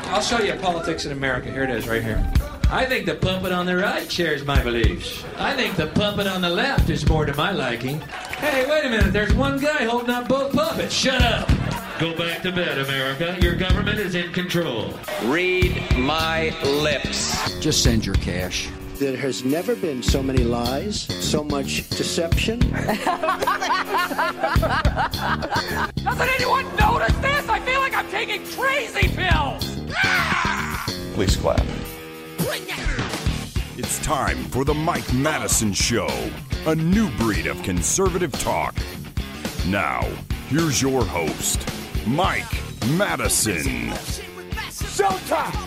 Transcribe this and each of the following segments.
I'll show you politics in America. Here it is, right here. I think the puppet on the right shares my beliefs. I think the puppet on the left is more to my liking. Hey, wait a minute. There's one guy holding up both puppets. Shut up. Go back to bed, America. Your government is in control. Read my lips. Just send your cash. There has never been so many lies, so much deception. Doesn't anyone notice this? I feel like I'm taking crazy pills. Please clap. It's time for the Mike Madison Show, a new breed of conservative talk. Now, here's your host, Mike Madison. Showtime!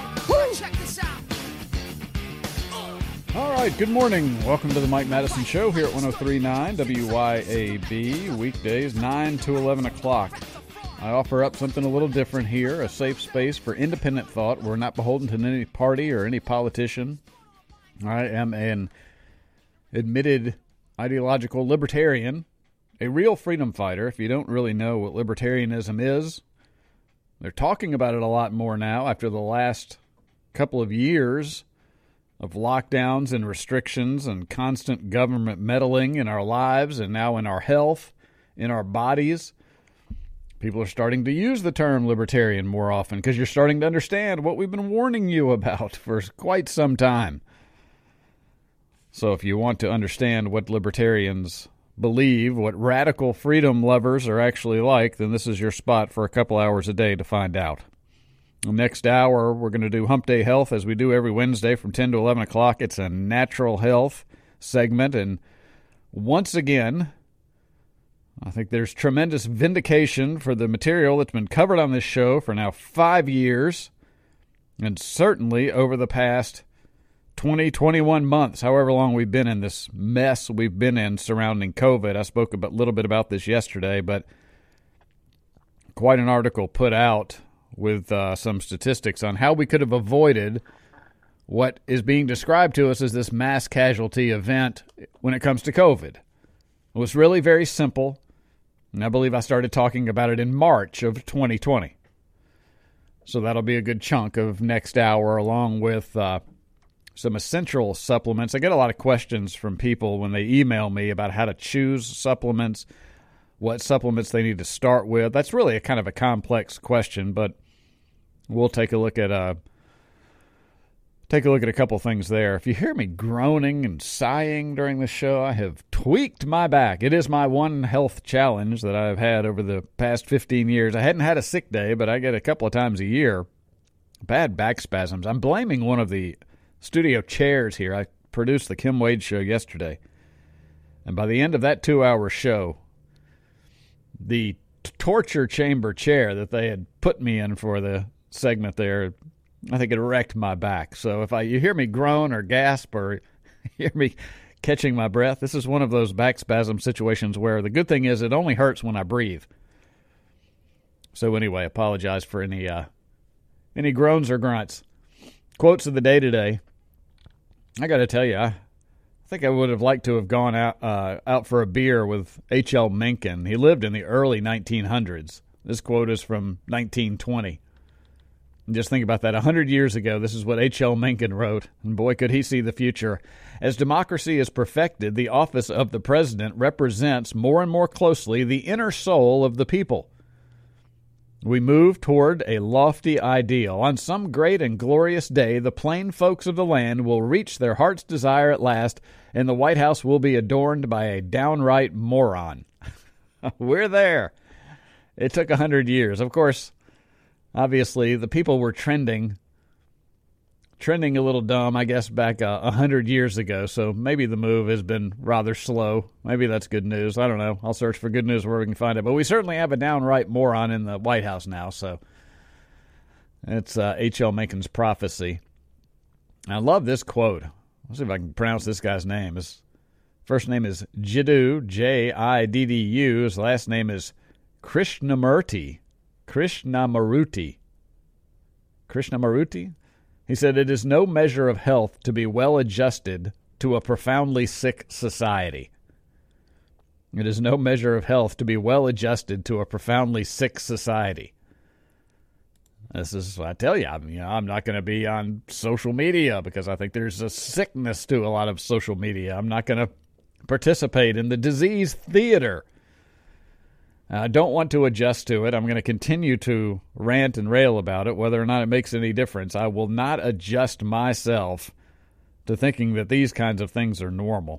All right, good morning. Welcome to the Mike Madison Show here at 103.9 WYAB, weekdays 9 to 11 o'clock. I offer up something a little different here, a safe space for independent thought. We're not beholden to any party or any politician. I am an admitted ideological libertarian, a real freedom fighter. If you don't really know what libertarianism is, they're talking about it a lot more now after the last couple of years of lockdowns and restrictions and constant government meddling in our lives and now in our health, in our bodies. People are starting to use the term libertarian more often because you're starting to understand what we've been warning you about for quite some time. So if you want to understand what libertarians believe, what radical freedom lovers are actually like, then this is your spot for a couple hours a day to find out. The next hour, we're going to do Hump Day Health as we do every Wednesday from 10 to 11 o'clock. It's a natural health segment. And once again, I think there's tremendous vindication for the material that's been covered on this show for now 5 years, and certainly over the past 20, 21 months, however long we've been in this mess we've been in surrounding COVID. I spoke a little bit about this yesterday, but quite an article put out with some statistics on how we could have avoided what is being described to us as this mass casualty event when it comes to COVID. It was really very simple, and I believe I started talking about it in March of 2020. So that'll be a good chunk of next hour, along with some essential supplements. I get a lot of questions from people when they email me about how to choose supplements, what supplements they need to start with. That's really a kind of a complex question, but we'll take a look at a couple things there. If you hear me groaning and sighing during the show, I have tweaked my back. It is my one health challenge that I've had over the past 15 years. I hadn't had a sick day, but I get a couple of times a year bad back spasms. I'm blaming one of the studio chairs here. I produced the Kim Wade show yesterday, and by the end of that 2-hour show, the torture chamber chair that they had put me in for the segment there, I think it wrecked my back. So if you hear me groan or gasp or hear me catching my breath, this is one of those back spasm situations where the good thing is it only hurts when I breathe. So anyway, apologize for any groans or grunts. Quotes of the day today. I got to tell you, I think I would have liked to have gone out for a beer with H.L. Mencken. He lived in the early 1900s. This quote is from 1920. And just think about that. 100 years ago, this is what H.L. Mencken wrote. And boy, could he see the future. As democracy is perfected, the office of the president represents more and more closely the inner soul of the people. We move toward a lofty ideal. On some great and glorious day, the plain folks of the land will reach their heart's desire at last, and the White House will be adorned by a downright moron. We're there. It took 100 years. Of course, obviously, the people were trending a little dumb, I guess, back 100 years ago. So maybe the move has been rather slow. Maybe that's good news. I don't know. I'll search for good news where we can find it. But we certainly have a downright moron in the White House now. So it's H.L. Mencken's prophecy. I love this quote. Let's see if I can pronounce this guy's name. His first name is Jiddu, Jiddu. His last name is Krishnamurti. He said, "It is no measure of health to be well adjusted to a profoundly sick society." It is no measure of health to be well adjusted to a profoundly sick society. I tell you, I'm not going to be on social media because I think there's a sickness to a lot of social media. I'm not going to participate in the disease theater. I don't want to adjust to it. I'm going to continue to rant and rail about it, whether or not it makes any difference. I will not adjust myself to thinking that these kinds of things are normal.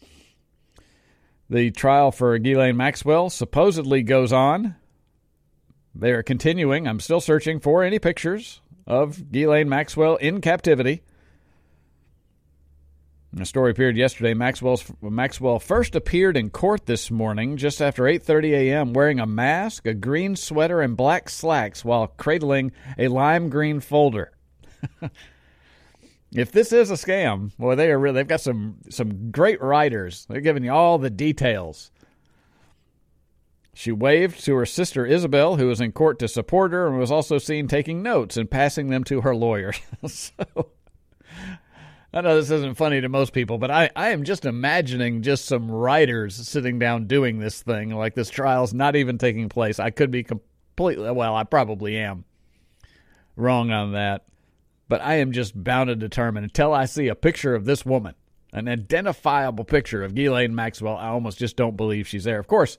The trial for Ghislaine Maxwell supposedly goes on. They are continuing. I'm still searching for any pictures of Ghislaine Maxwell in captivity. A story appeared yesterday. Maxwell first appeared in court this morning just after 8:30 a.m. wearing a mask, a green sweater, and black slacks while cradling a lime green folder. If this is a scam, boy, they've got some great writers. They're giving you all the details. She waved to her sister Isabel, who was in court to support her, and was also seen taking notes and passing them to her lawyer. So I know this isn't funny to most people, but I am just imagining just some writers sitting down doing this thing, like this trial's not even taking place. I could be I probably am wrong on that, but I am just bound and determined until I see a picture of this woman, an identifiable picture of Ghislaine Maxwell. I almost just don't believe she's there. Of course,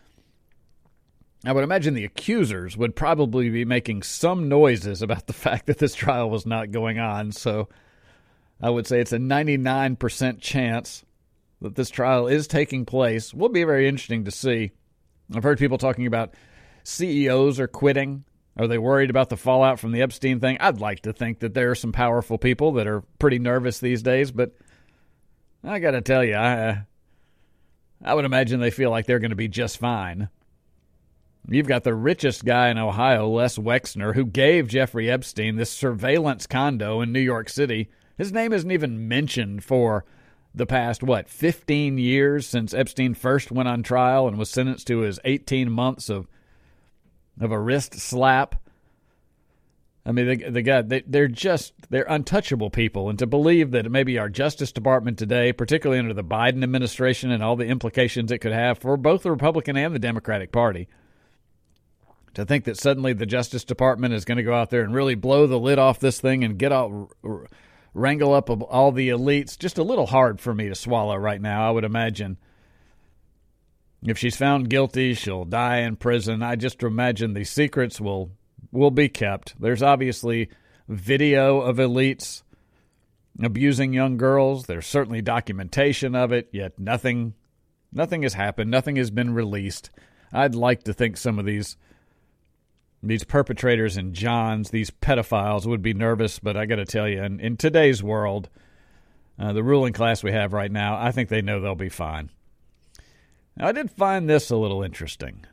I would imagine the accusers would probably be making some noises about the fact that this trial was not going on, so I would say it's a 99% chance that this trial is taking place. Will be very interesting to see. I've heard people talking about CEOs are quitting. Are they worried about the fallout from the Epstein thing? I'd like to think that there are some powerful people that are pretty nervous these days, but I got to tell you, I would imagine they feel like they're going to be just fine. You've got the richest guy in Ohio, Les Wexner, who gave Jeffrey Epstein this surveillance condo in New York City. His name isn't even mentioned for the past, 15 years since Epstein first went on trial and was sentenced to his 18 months of a wrist slap. I mean, the guy, they're untouchable people. And to believe that maybe our Justice Department today, particularly under the Biden administration and all the implications it could have for both the Republican and the Democratic Party, to think that suddenly the Justice Department is going to go out there and really blow the lid off this thing and wrangle up all the elites, just a little hard for me to swallow right now. I would imagine if she's found guilty, she'll die in prison. I just imagine the secrets will be kept. There's obviously video of elites abusing young girls. There's certainly documentation of it, yet nothing has happened. Nothing has been released. I'd like to think some of these perpetrators in Johns, these pedophiles, would be nervous, but I got to tell you, in today's world, the ruling class we have right now, I think they know they'll be fine. Now, I did find this a little interesting.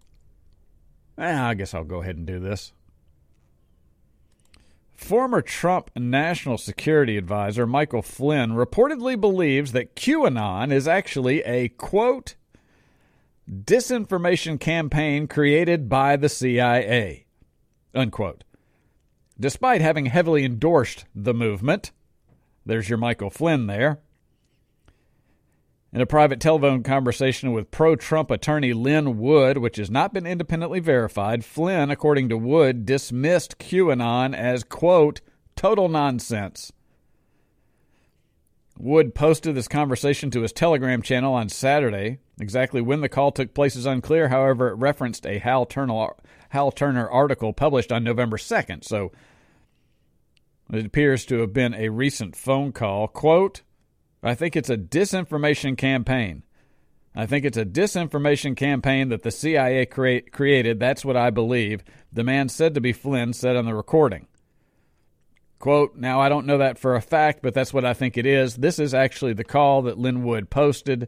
I guess I'll go ahead and do this. Former Trump National Security Advisor Michael Flynn reportedly believes that QAnon is actually a, quote, disinformation campaign created by the CIA, unquote. Despite having heavily endorsed the movement, there's your Michael Flynn there. In a private telephone conversation with pro-Trump attorney Lynn Wood, which has not been independently verified, Flynn, according to Wood, dismissed QAnon as, quote, total nonsense. Wood posted this conversation to his Telegram channel on Saturday. Exactly when the call took place is unclear. However, it referenced a Hal Turner article published on November 2nd. So it appears to have been a recent phone call. Quote, I think it's a disinformation campaign. I think it's a disinformation campaign that the CIA created. That's what I believe. The man said to be Flynn said on the recording. Quote, now I don't know that for a fact, but that's what I think it is. This is actually the call that Lynn Wood posted.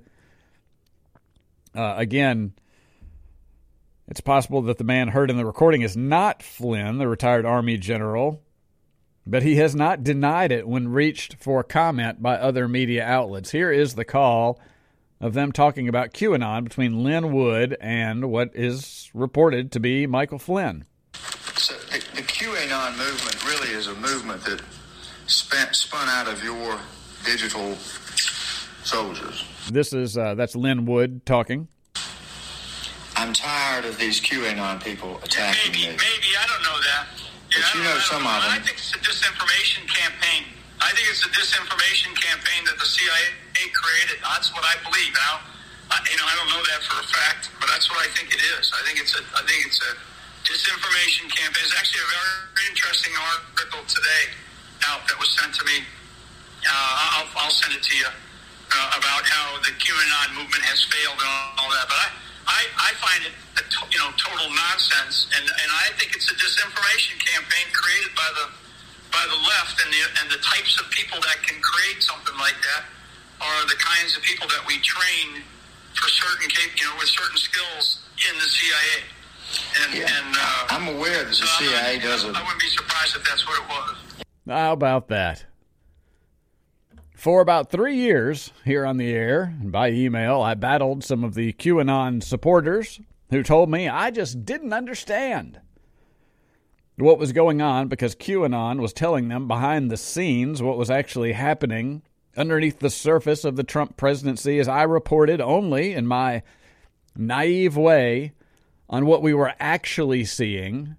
Again, it's possible that the man heard in the recording is not Flynn, the retired Army general, but he has not denied it when reached for comment by other media outlets. Here is the call of them talking about QAnon between Lynn Wood and what is reported to be Michael Flynn. So the QAnon movement really is a movement that spun out of your digital soldiers. This is that's Lynn Wood talking. I'm tired of these QAnon people attacking me. Maybe, I don't know that. but you know some of them. I think it's a disinformation campaign. I think it's a disinformation campaign that the CIA created. That's what I believe. Now, I don't know that for a fact, but that's what I think it is. I think it's a disinformation campaign. It's actually a very interesting article today out that was sent to me. I'll send it to you about how the QAnon movement has failed and all that. But I find it total nonsense, and I think it's a disinformation campaign created by the left, and the types of people that can create something like that are the kinds of people that we train for certain, with certain skills in the CIA. And I'm aware that the CIA doesn't. I wouldn't be surprised if that's what it was. How about that? For about 3 years here on the air and by email, I battled some of the QAnon supporters who told me I just didn't understand what was going on because QAnon was telling them behind the scenes what was actually happening underneath the surface of the Trump presidency, as I reported only in my naive way on what we were actually seeing,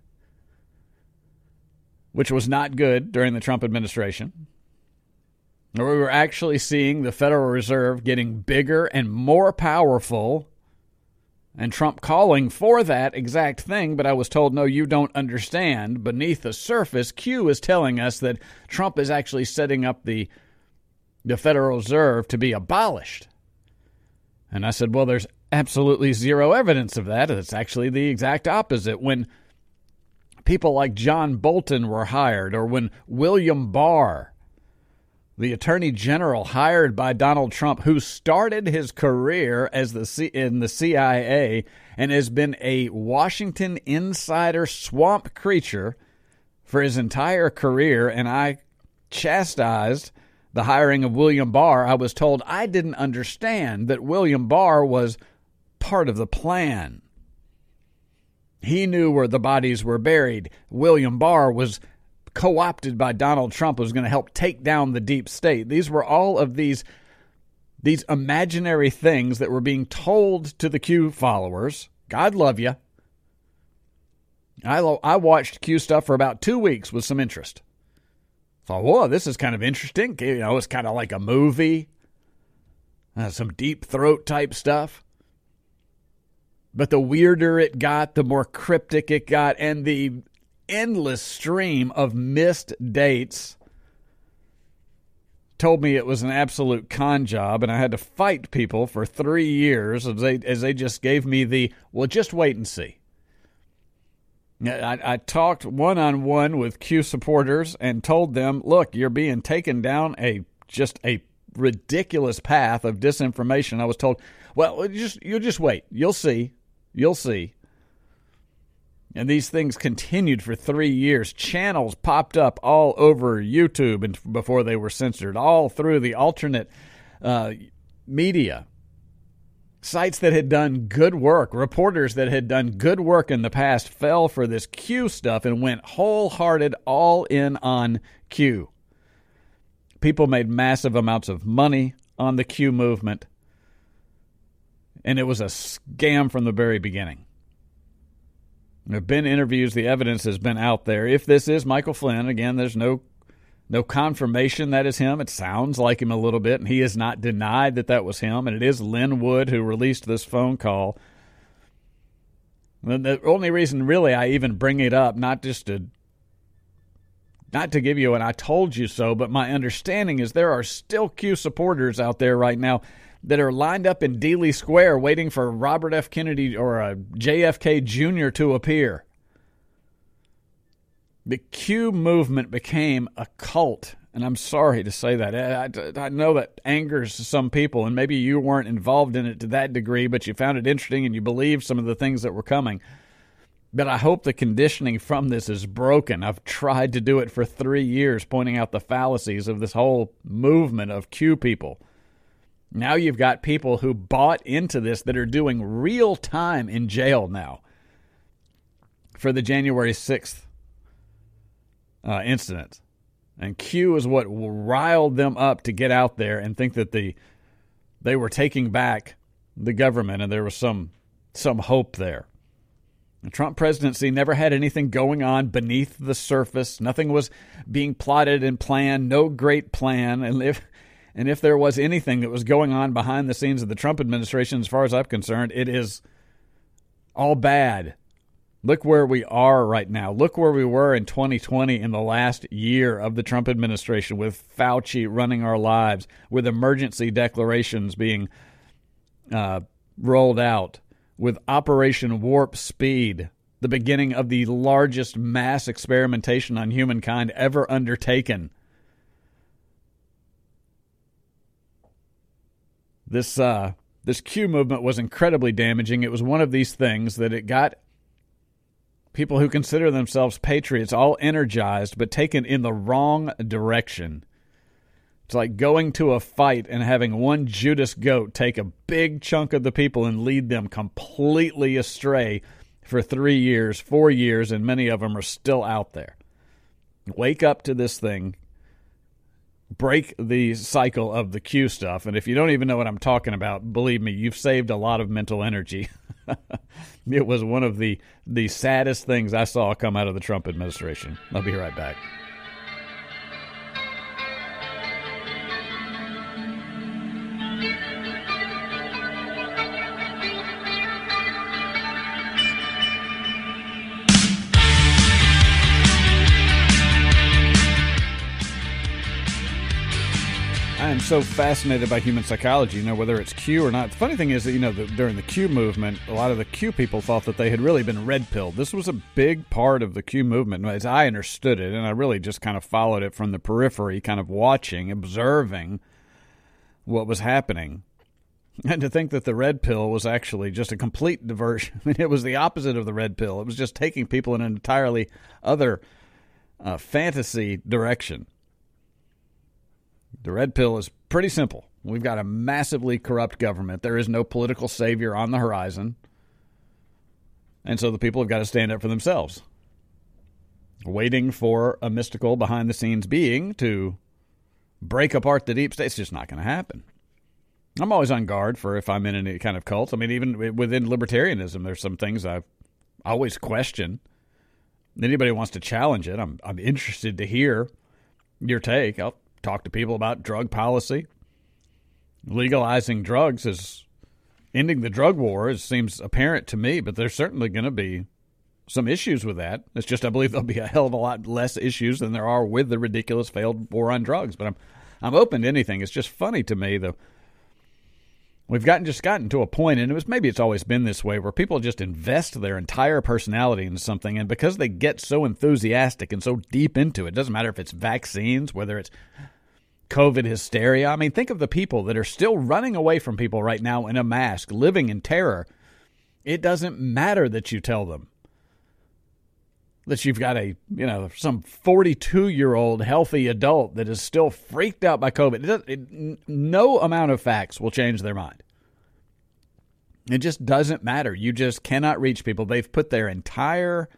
which was not good during the Trump administration. We were actually seeing the Federal Reserve getting bigger and more powerful, and Trump calling for that exact thing, but I was told, no, you don't understand. Beneath the surface, Q is telling us that Trump is actually setting up the Federal Reserve to be abolished. And I said, well, there's absolutely zero evidence of that. It's actually the exact opposite. When people like John Bolton were hired, or when William Barr, the Attorney General hired by Donald Trump, who started his career as in the CIA and has been a Washington insider swamp creature for his entire career, and I chastised the hiring of William Barr. I was told I didn't understand that William Barr was part of the plan. He knew where the bodies were buried. William Barr was co-opted by Donald Trump, was going to help take down the deep state. These were all of these imaginary things that were being told to the Q followers. God love you. I watched Q stuff for about 2 weeks with some interest. Thought, whoa, this is kind of interesting. It's kind of like a movie. Some deep throat type stuff. But the weirder it got, the more cryptic it got, and the endless stream of missed dates told me it was an absolute con job, and I had to fight people for 3 years as they just gave me well, just wait and see. I talked one-on-one with Q supporters and told them, look, you're being taken down a ridiculous path of disinformation. I was told, well, you'll just wait. You'll see. You'll see. And these things continued for 3 years. Channels popped up all over YouTube and before they were censored, all through the alternate media. Sites that had done good work, reporters that had done good work in the past fell for this Q stuff and went wholehearted all in on Q. People made massive amounts of money on the Q movement, and it was a scam from the very beginning. There have been interviews. The evidence has been out there. If this is Michael Flynn, again, there's no confirmation that is him. It sounds like him a little bit, and he has not denied that was him. And it is Lynn Wood who released this phone call. The only reason, really, I even bring it up, not to give you an "I told you so," but my understanding is there are still Q supporters out there right now that are lined up in Dealey Square waiting for Robert F. Kennedy or JFK Jr. to appear. The Q movement became a cult, and I'm sorry to say that. I know that angers some people, and maybe you weren't involved in it to that degree, but you found it interesting and you believed some of the things that were coming. But I hope the conditioning from this is broken. I've tried to do it for 3 years, pointing out the fallacies of this whole movement of Q people. Now you've got people who bought into this that are doing real time in jail now for the January 6th incident. And Q is what riled them up to get out there and think that they were taking back the government and there was some hope there. The Trump presidency never had anything going on beneath the surface. Nothing was being plotted and planned, no great plan. And if there was anything that was going on behind the scenes of the Trump administration, as far as I'm concerned, it is all bad. Look where we are right now. Look where we were in 2020 in the last year of the Trump administration, with Fauci running our lives, with emergency declarations being rolled out, with Operation Warp Speed, the beginning of the largest mass experimentation on humankind ever undertaken. This Q movement was incredibly damaging. It was one of these things that it got people who consider themselves patriots all energized, but taken in the wrong direction. It's like going to a fight and having one Judas goat take a big chunk of the people and lead them completely astray for 3 years, 4 years, and many of them are still out there. Wake up to this thing. Break the cycle of the Q stuff. And if you don't even know what I'm talking about, believe me, you've saved a lot of mental energy. It was one of the saddest things I saw come out of the Trump administration. I'll be right back. I am so fascinated by human psychology, whether it's Q or not. The funny thing is that, during the Q movement, a lot of the Q people thought that they had really been red-pilled. This was a big part of the Q movement, as I understood it, and I really just kind of followed it from the periphery, kind of watching, observing what was happening. And to think that the red pill was actually just a complete diversion. I mean, it was the opposite of the red pill. It was just taking people in an entirely other fantasy direction. The red pill is pretty simple. We've got a massively corrupt government. There is no political savior on the horizon. And so the people have got to stand up for themselves. Waiting for a mystical behind-the-scenes being to break apart the deep state, it's just not going to happen. I'm always on guard for if I'm in any kind of cult. I mean, even within libertarianism, there's some things I always question. Anybody wants to challenge it, I'm interested to hear your take. I'll talk to people about drug policy. Legalizing drugs is ending the drug war. It seems apparent to me, but there's certainly going to be some issues with that. It's just I believe there'll be a hell of a lot less issues than there are with the ridiculous failed war on drugs. But I'm open to anything. It's just funny to me, though. We've gotten to a point, and maybe it's always been this way, where people just invest their entire personality into something, and because they get so enthusiastic and so deep into it, doesn't matter if it's vaccines, whether it's COVID hysteria. I mean, think of the people that are still running away from people right now in a mask, living in terror. It doesn't matter that you tell them that you've got some 42-year-old healthy adult that is still freaked out by COVID. No amount of facts will change their mind. It just doesn't matter. You just cannot reach people. They've put their entire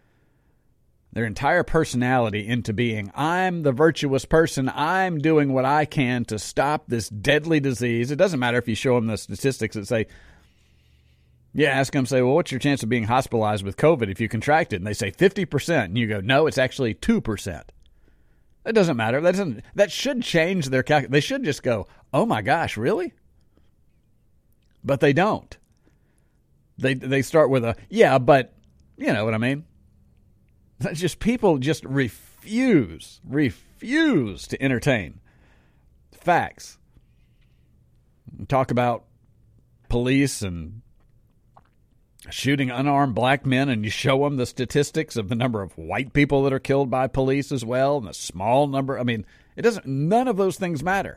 personality into being, I'm the virtuous person. I'm doing what I can to stop this deadly disease. It doesn't matter if you show them the statistics that say, ask them, say, well, what's your chance of being hospitalized with COVID if you contract it? And they say 50%. And you go, no, it's actually 2%. That doesn't matter. That should change their calculation. They should just go, oh my gosh, really? But they don't. They start with but you know what I mean? That's just people just refuse to entertain facts. Talk about police and shooting unarmed black men, and you show them the statistics of the number of white people that are killed by police as well, and the small number. I mean, none of those things matter.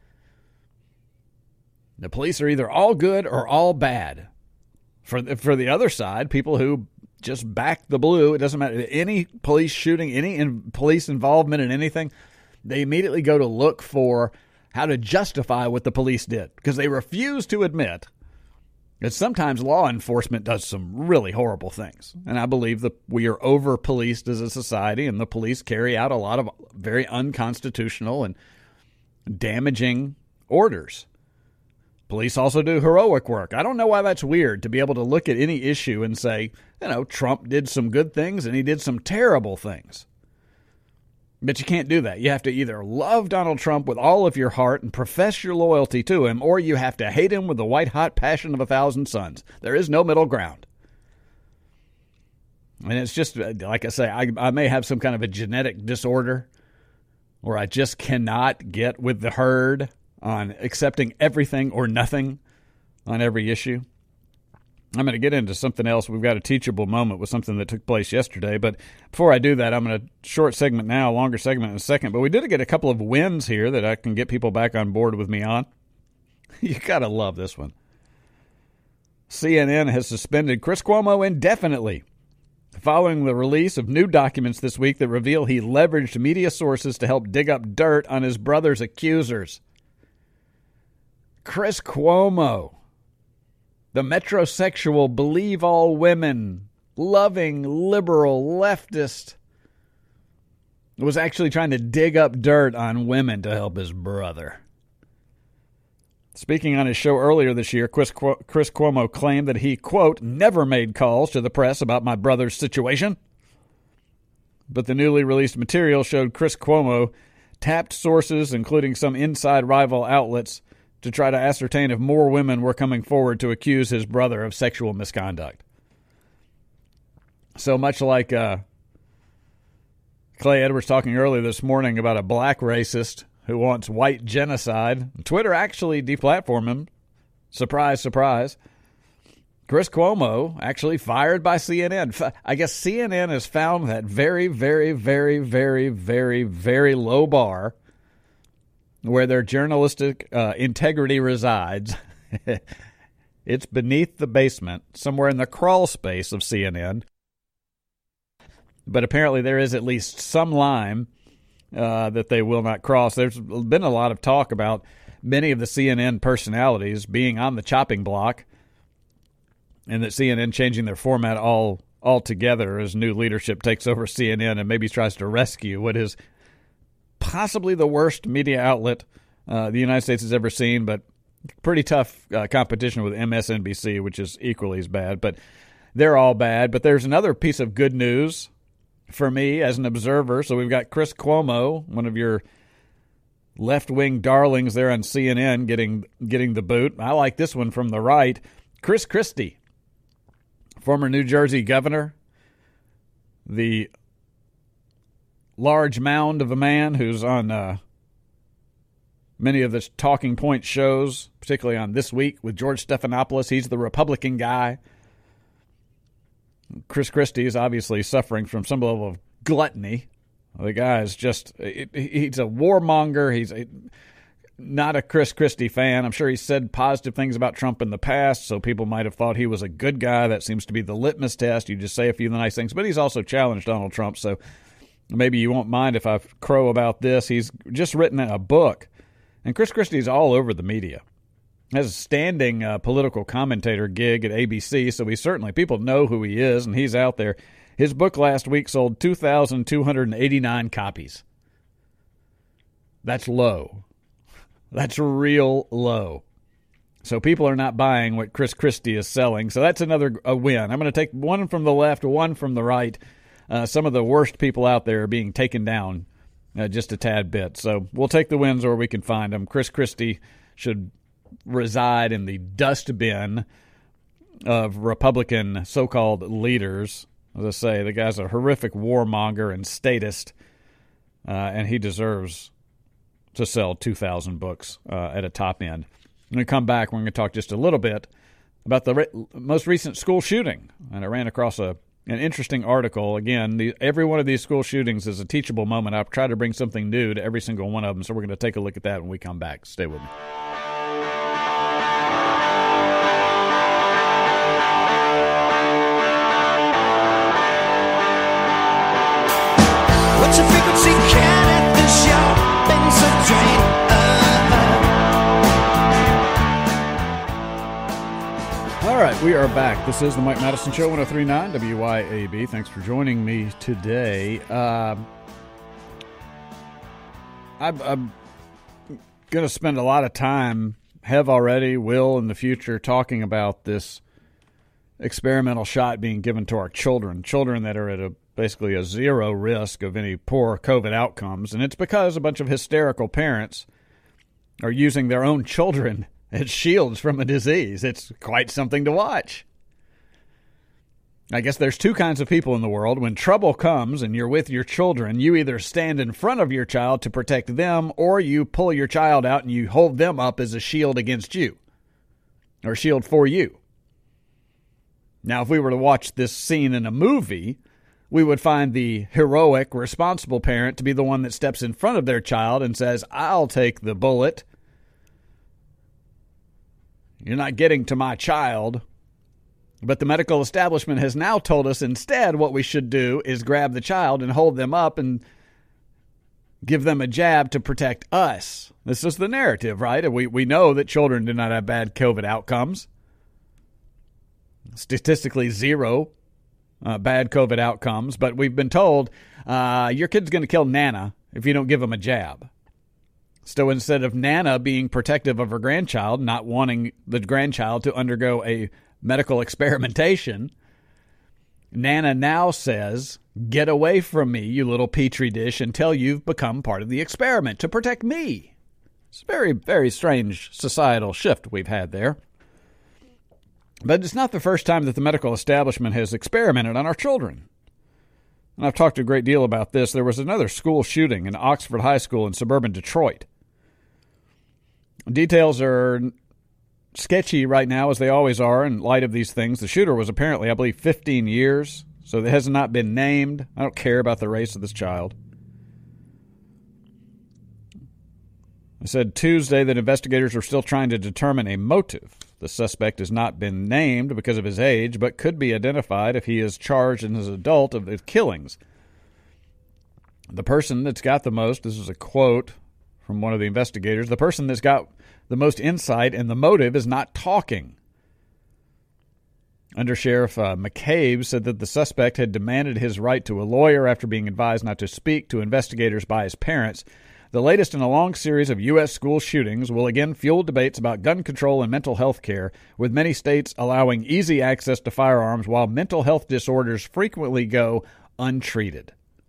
The police are either all good or all bad. For the other side, people who just back the blue, it doesn't matter. Any police shooting, any police involvement in anything, they immediately go to look for how to justify what the police did, because they refuse to admit that sometimes law enforcement does some really horrible things. And I believe that we are over-policed as a society, and the police carry out a lot of very unconstitutional and damaging orders. Police also do heroic work. I don't know why that's weird, to be able to look at any issue and say, Trump did some good things and he did some terrible things. But you can't do that. You have to either love Donald Trump with all of your heart and profess your loyalty to him, or you have to hate him with the white-hot passion of 1,000 suns. There is no middle ground. And it's just, like I say, I may have some kind of a genetic disorder where I just cannot get with the herd on accepting everything or nothing on every issue. I'm going to get into something else. We've got a teachable moment with something that took place yesterday. But before I do that, I'm going to short segment now, longer segment in a second. But we did get a couple of wins here that I can get people back on board with me on. You got to love this one. CNN has suspended Chris Cuomo indefinitely following the release of new documents this week that reveal he leveraged media sources to help dig up dirt on his brother's accusers. Chris Cuomo, the metrosexual, believe all women, loving, liberal, leftist, was actually trying to dig up dirt on women to help his brother. Speaking on his show earlier this year, Chris Cuomo claimed that he, quote, never made calls to the press about my brother's situation. But the newly released material showed Chris Cuomo tapped sources, including some inside rival outlets, to try to ascertain if more women were coming forward to accuse his brother of sexual misconduct. So much like Clay Edwards talking earlier this morning about a black racist who wants white genocide, Twitter actually deplatformed him. Surprise, surprise. Chris Cuomo actually fired by CNN. I guess CNN has found that very, very, very, very, very, very low bar where their journalistic integrity resides. It's beneath the basement, somewhere in the crawl space of CNN. But apparently there is at least some line that they will not cross. There's been a lot of talk about many of the CNN personalities being on the chopping block, and that CNN changing their format altogether as new leadership takes over CNN and maybe tries to rescue what is possibly the worst media outlet the United States has ever seen, but pretty tough competition with MSNBC, which is equally as bad. But they're all bad. But there's another piece of good news for me as an observer. So we've got Chris Cuomo, one of your left-wing darlings there on CNN, getting the boot. I like this one from the right. Chris Christie, former New Jersey governor, the large mound of a man who's on many of the talking point shows, particularly on This Week with George Stephanopoulos. He's the Republican guy. Chris Christie is obviously suffering from some level of gluttony. The guy is just, he's a warmonger. He's not a Chris Christie fan. I'm sure he said positive things about Trump in the past, so people might have thought he was a good guy. That seems to be the litmus test. You just say a few nice things. But he's also challenged Donald Trump, so maybe you won't mind if I crow about this. He's just written a book, and Chris Christie is all over the media. Has a standing political commentator gig at ABC, so people know who he is, and he's out there. His book last week sold 2,289 copies. That's low. That's real low. So people are not buying what Chris Christie is selling, so that's another win. I'm going to take one from the left, one from the right. Some of the worst people out there are being taken down just a tad bit. So we'll take the wins where we can find them. Chris Christie should reside in the dustbin of Republican so-called leaders. As I say, the guy's a horrific warmonger and statist, and he deserves to sell 2,000 books at a top end. When we come back, we're going to talk just a little bit about the most recent school shooting. And I ran across an interesting article. Again, every one of these school shootings is a teachable moment. I've tried to bring something new to every single one of them, so we're going to take a look at that when we come back. Stay with me. What's your frequency? Can it this shopping's a drain? All right, we are back. This is the Mike Madison Show, 103.9 WYAB. Thanks for joining me today. I'm going to spend a lot of time have already, will in the future, talking about this experimental shot being given to our children that are at basically a zero risk of any poor COVID outcomes. And it's because a bunch of hysterical parents are using their own children as shields from a disease. It's quite something to watch. I guess there's two kinds of people in the world. When trouble comes and you're with your children, you either stand in front of your child to protect them, or you pull your child out and you hold them up as a shield against you, or a shield for you. Now, if we were to watch this scene in a movie, we would find the heroic, responsible parent to be the one that steps in front of their child and says, I'll take the bullet. You're not getting to my child. But the medical establishment has now told us instead what we should do is grab the child and hold them up and give them a jab to protect us. This is the narrative, right? We know that children do not have bad COVID outcomes. Statistically, zero bad COVID outcomes. But we've been told your kid's going to kill Nana if you don't give him a jab. So instead of Nana being protective of her grandchild, not wanting the grandchild to undergo a medical experimentation, Nana now says, get away from me, you little petri dish, until you've become part of the experiment to protect me. It's a very, very strange societal shift we've had there. But it's not the first time that the medical establishment has experimented on our children. And I've talked a great deal about this. There was another school shooting in Oxford High School in suburban Detroit. Details are sketchy right now, as they always are in light of these things. The shooter was apparently, I believe, 15 years, so it has not been named. I don't care about the race of this child. I said Tuesday that investigators are still trying to determine a motive. The suspect has not been named because of his age, but could be identified if he is charged as an adult of the killings. The person that's got the most, this is a quote from one of the investigators, the person that's got the most insight and the motive is not talking. Under Sheriff McCabe said that the suspect had demanded his right to a lawyer after being advised not to speak to investigators by his parents. The latest in a long series of U.S. school shootings will again fuel debates about gun control and mental health care, with many states allowing easy access to firearms while mental health disorders frequently go untreated.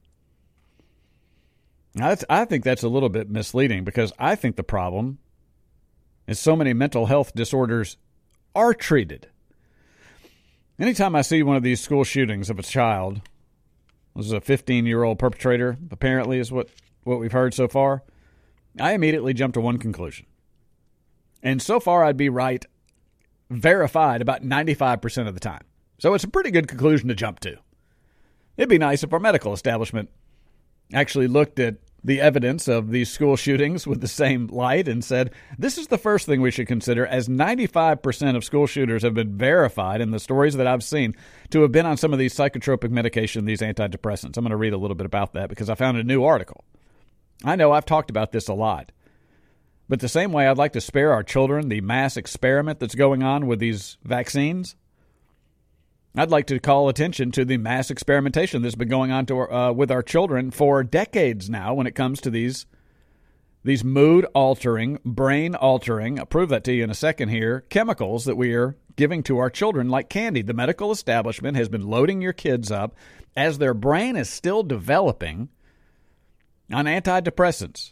Now, I think that's a little bit misleading, because I think the problem is so many mental health disorders are treated. Anytime I see one of these school shootings of a child, this is a 15-year-old perpetrator, apparently is what we've heard so far, I immediately jump to one conclusion. And so far I'd be right, verified about 95% of the time. So it's a pretty good conclusion to jump to. It'd be nice if our medical establishment actually looked at the evidence of these school shootings with the same light and said, this is the first thing we should consider, as 95% of school shooters have been verified in the stories that I've seen to have been on some of these psychotropic medication, these antidepressants. I'm going to read a little bit about that because I found a new article. I know I've talked about this a lot, but the same way I'd like to spare our children the mass experiment that's going on with these vaccines, I'd like to call attention to the mass experimentation that's been going on with our children for decades now when it comes to these mood-altering, brain-altering, I'll prove that to you in a second here, chemicals that we are giving to our children like candy. The medical establishment has been loading your kids up as their brain is still developing on antidepressants.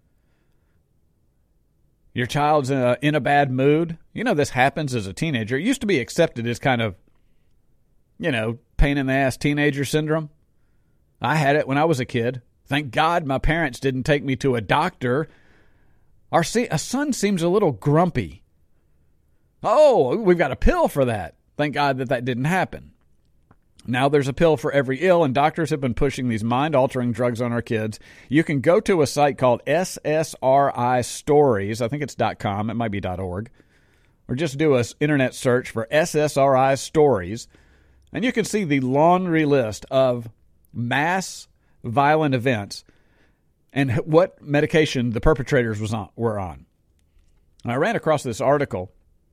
Your child's in a bad mood. You know, this happens as a teenager. It used to be accepted as kind of, pain in the ass teenager syndrome. I had it when I was a kid. Thank God my parents didn't take me to a doctor. Our son seems a little grumpy. Oh, we've got a pill for that. Thank God that didn't happen. Now there's a pill for every ill, and doctors have been pushing these mind-altering drugs on our kids. You can go to a site called SSRI Stories. I think it's .com. It might be .org. Or just do an internet search for SSRI Stories. And you can see the laundry list of mass violent events and what medication the perpetrators were on. And I ran across this article,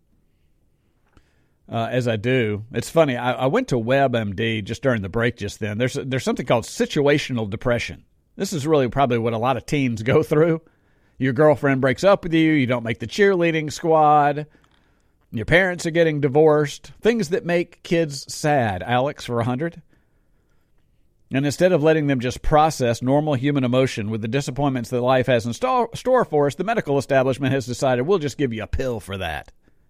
as I do. It's funny. I went to WebMD just during the break just then. There's something called situational depression. This is really probably what a lot of teens go through. Your girlfriend breaks up with you. You don't make the cheerleading squad. Your parents are getting divorced. Things that make kids sad. Alex for 100. And instead of letting them just process normal human emotion with the disappointments that life has in store for us, the medical establishment has decided we'll just give you a pill for that.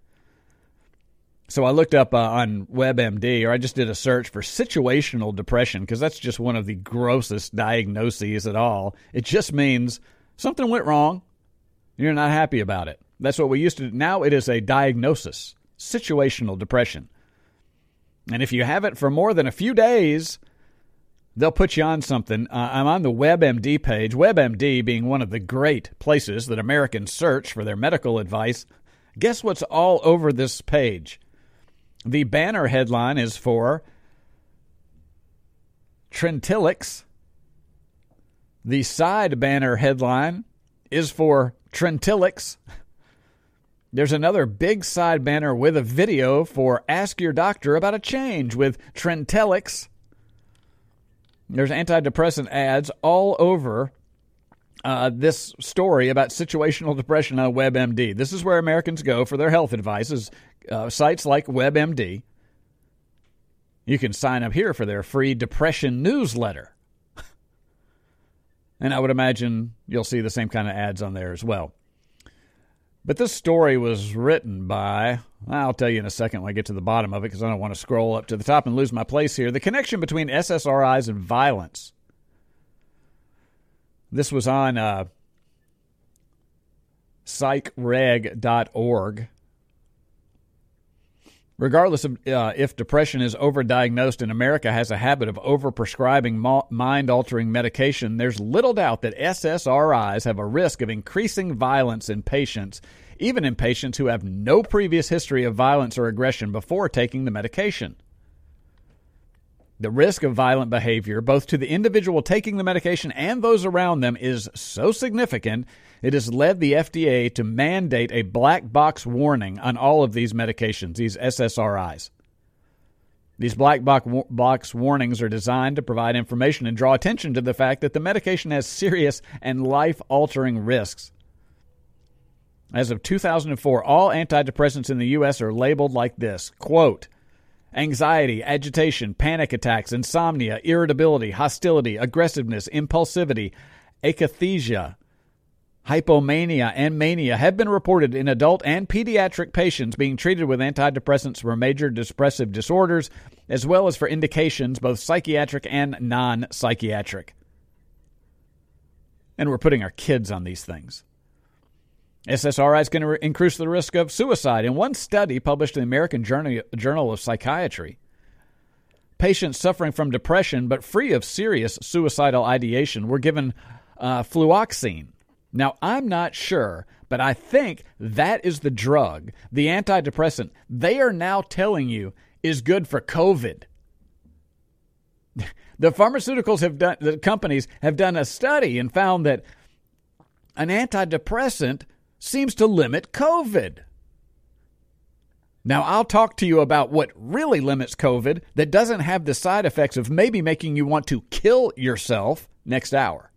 So I looked up on WebMD, or I just did a search for situational depression, because that's just one of the grossest diagnoses at all. It just means something went wrong. You're not happy about it. That's what we used to do. Now it is a diagnosis, situational depression. And if you have it for more than a few days, they'll put you on something. I'm on the WebMD page, WebMD being one of the great places that Americans search for their medical advice. Guess what's all over this page? The banner headline is for Trintellix. The side banner headline is for Trintellix. There's another big side banner with a video for Ask Your Doctor About a Change with Trintellix. There's antidepressant ads all over this story about situational depression on WebMD. This is where Americans go for their health advice, is sites like WebMD. You can sign up here for their free depression newsletter. And I would imagine you'll see the same kind of ads on there as well. But this story was written by, I'll tell you in a second when I get to the bottom of it, because I don't want to scroll up to the top and lose my place here. The connection between SSRIs and violence. This was on psychreg.org. Regardless of if depression is overdiagnosed and America has a habit of overprescribing mind-altering medication, there's little doubt that SSRIs have a risk of increasing violence in patients, even in patients who have no previous history of violence or aggression before taking the medication. The risk of violent behavior, both to the individual taking the medication and those around them, is so significant, it has led the FDA to mandate a black box warning on all of these medications, these SSRIs. These black box warnings are designed to provide information and draw attention to the fact that the medication has serious and life-altering risks. As of 2004, all antidepressants in the U.S. are labeled like this, quote, anxiety, agitation, panic attacks, insomnia, irritability, hostility, aggressiveness, impulsivity, akathisia, hypomania, and mania have been reported in adult and pediatric patients being treated with antidepressants for major depressive disorders, as well as for indications both psychiatric and non-psychiatric. And we're putting our kids on these things. SSRIs can increase the risk of suicide. In one study published in the American Journal of Psychiatry, patients suffering from depression but free of serious suicidal ideation were given fluoxetine. Now, I'm not sure, but I think that is the drug, the antidepressant, they are now telling you is good for COVID. The the companies have done a study and found that an antidepressant seems to limit COVID. Now, I'll talk to you about what really limits COVID that doesn't have the side effects of maybe making you want to kill yourself next hour.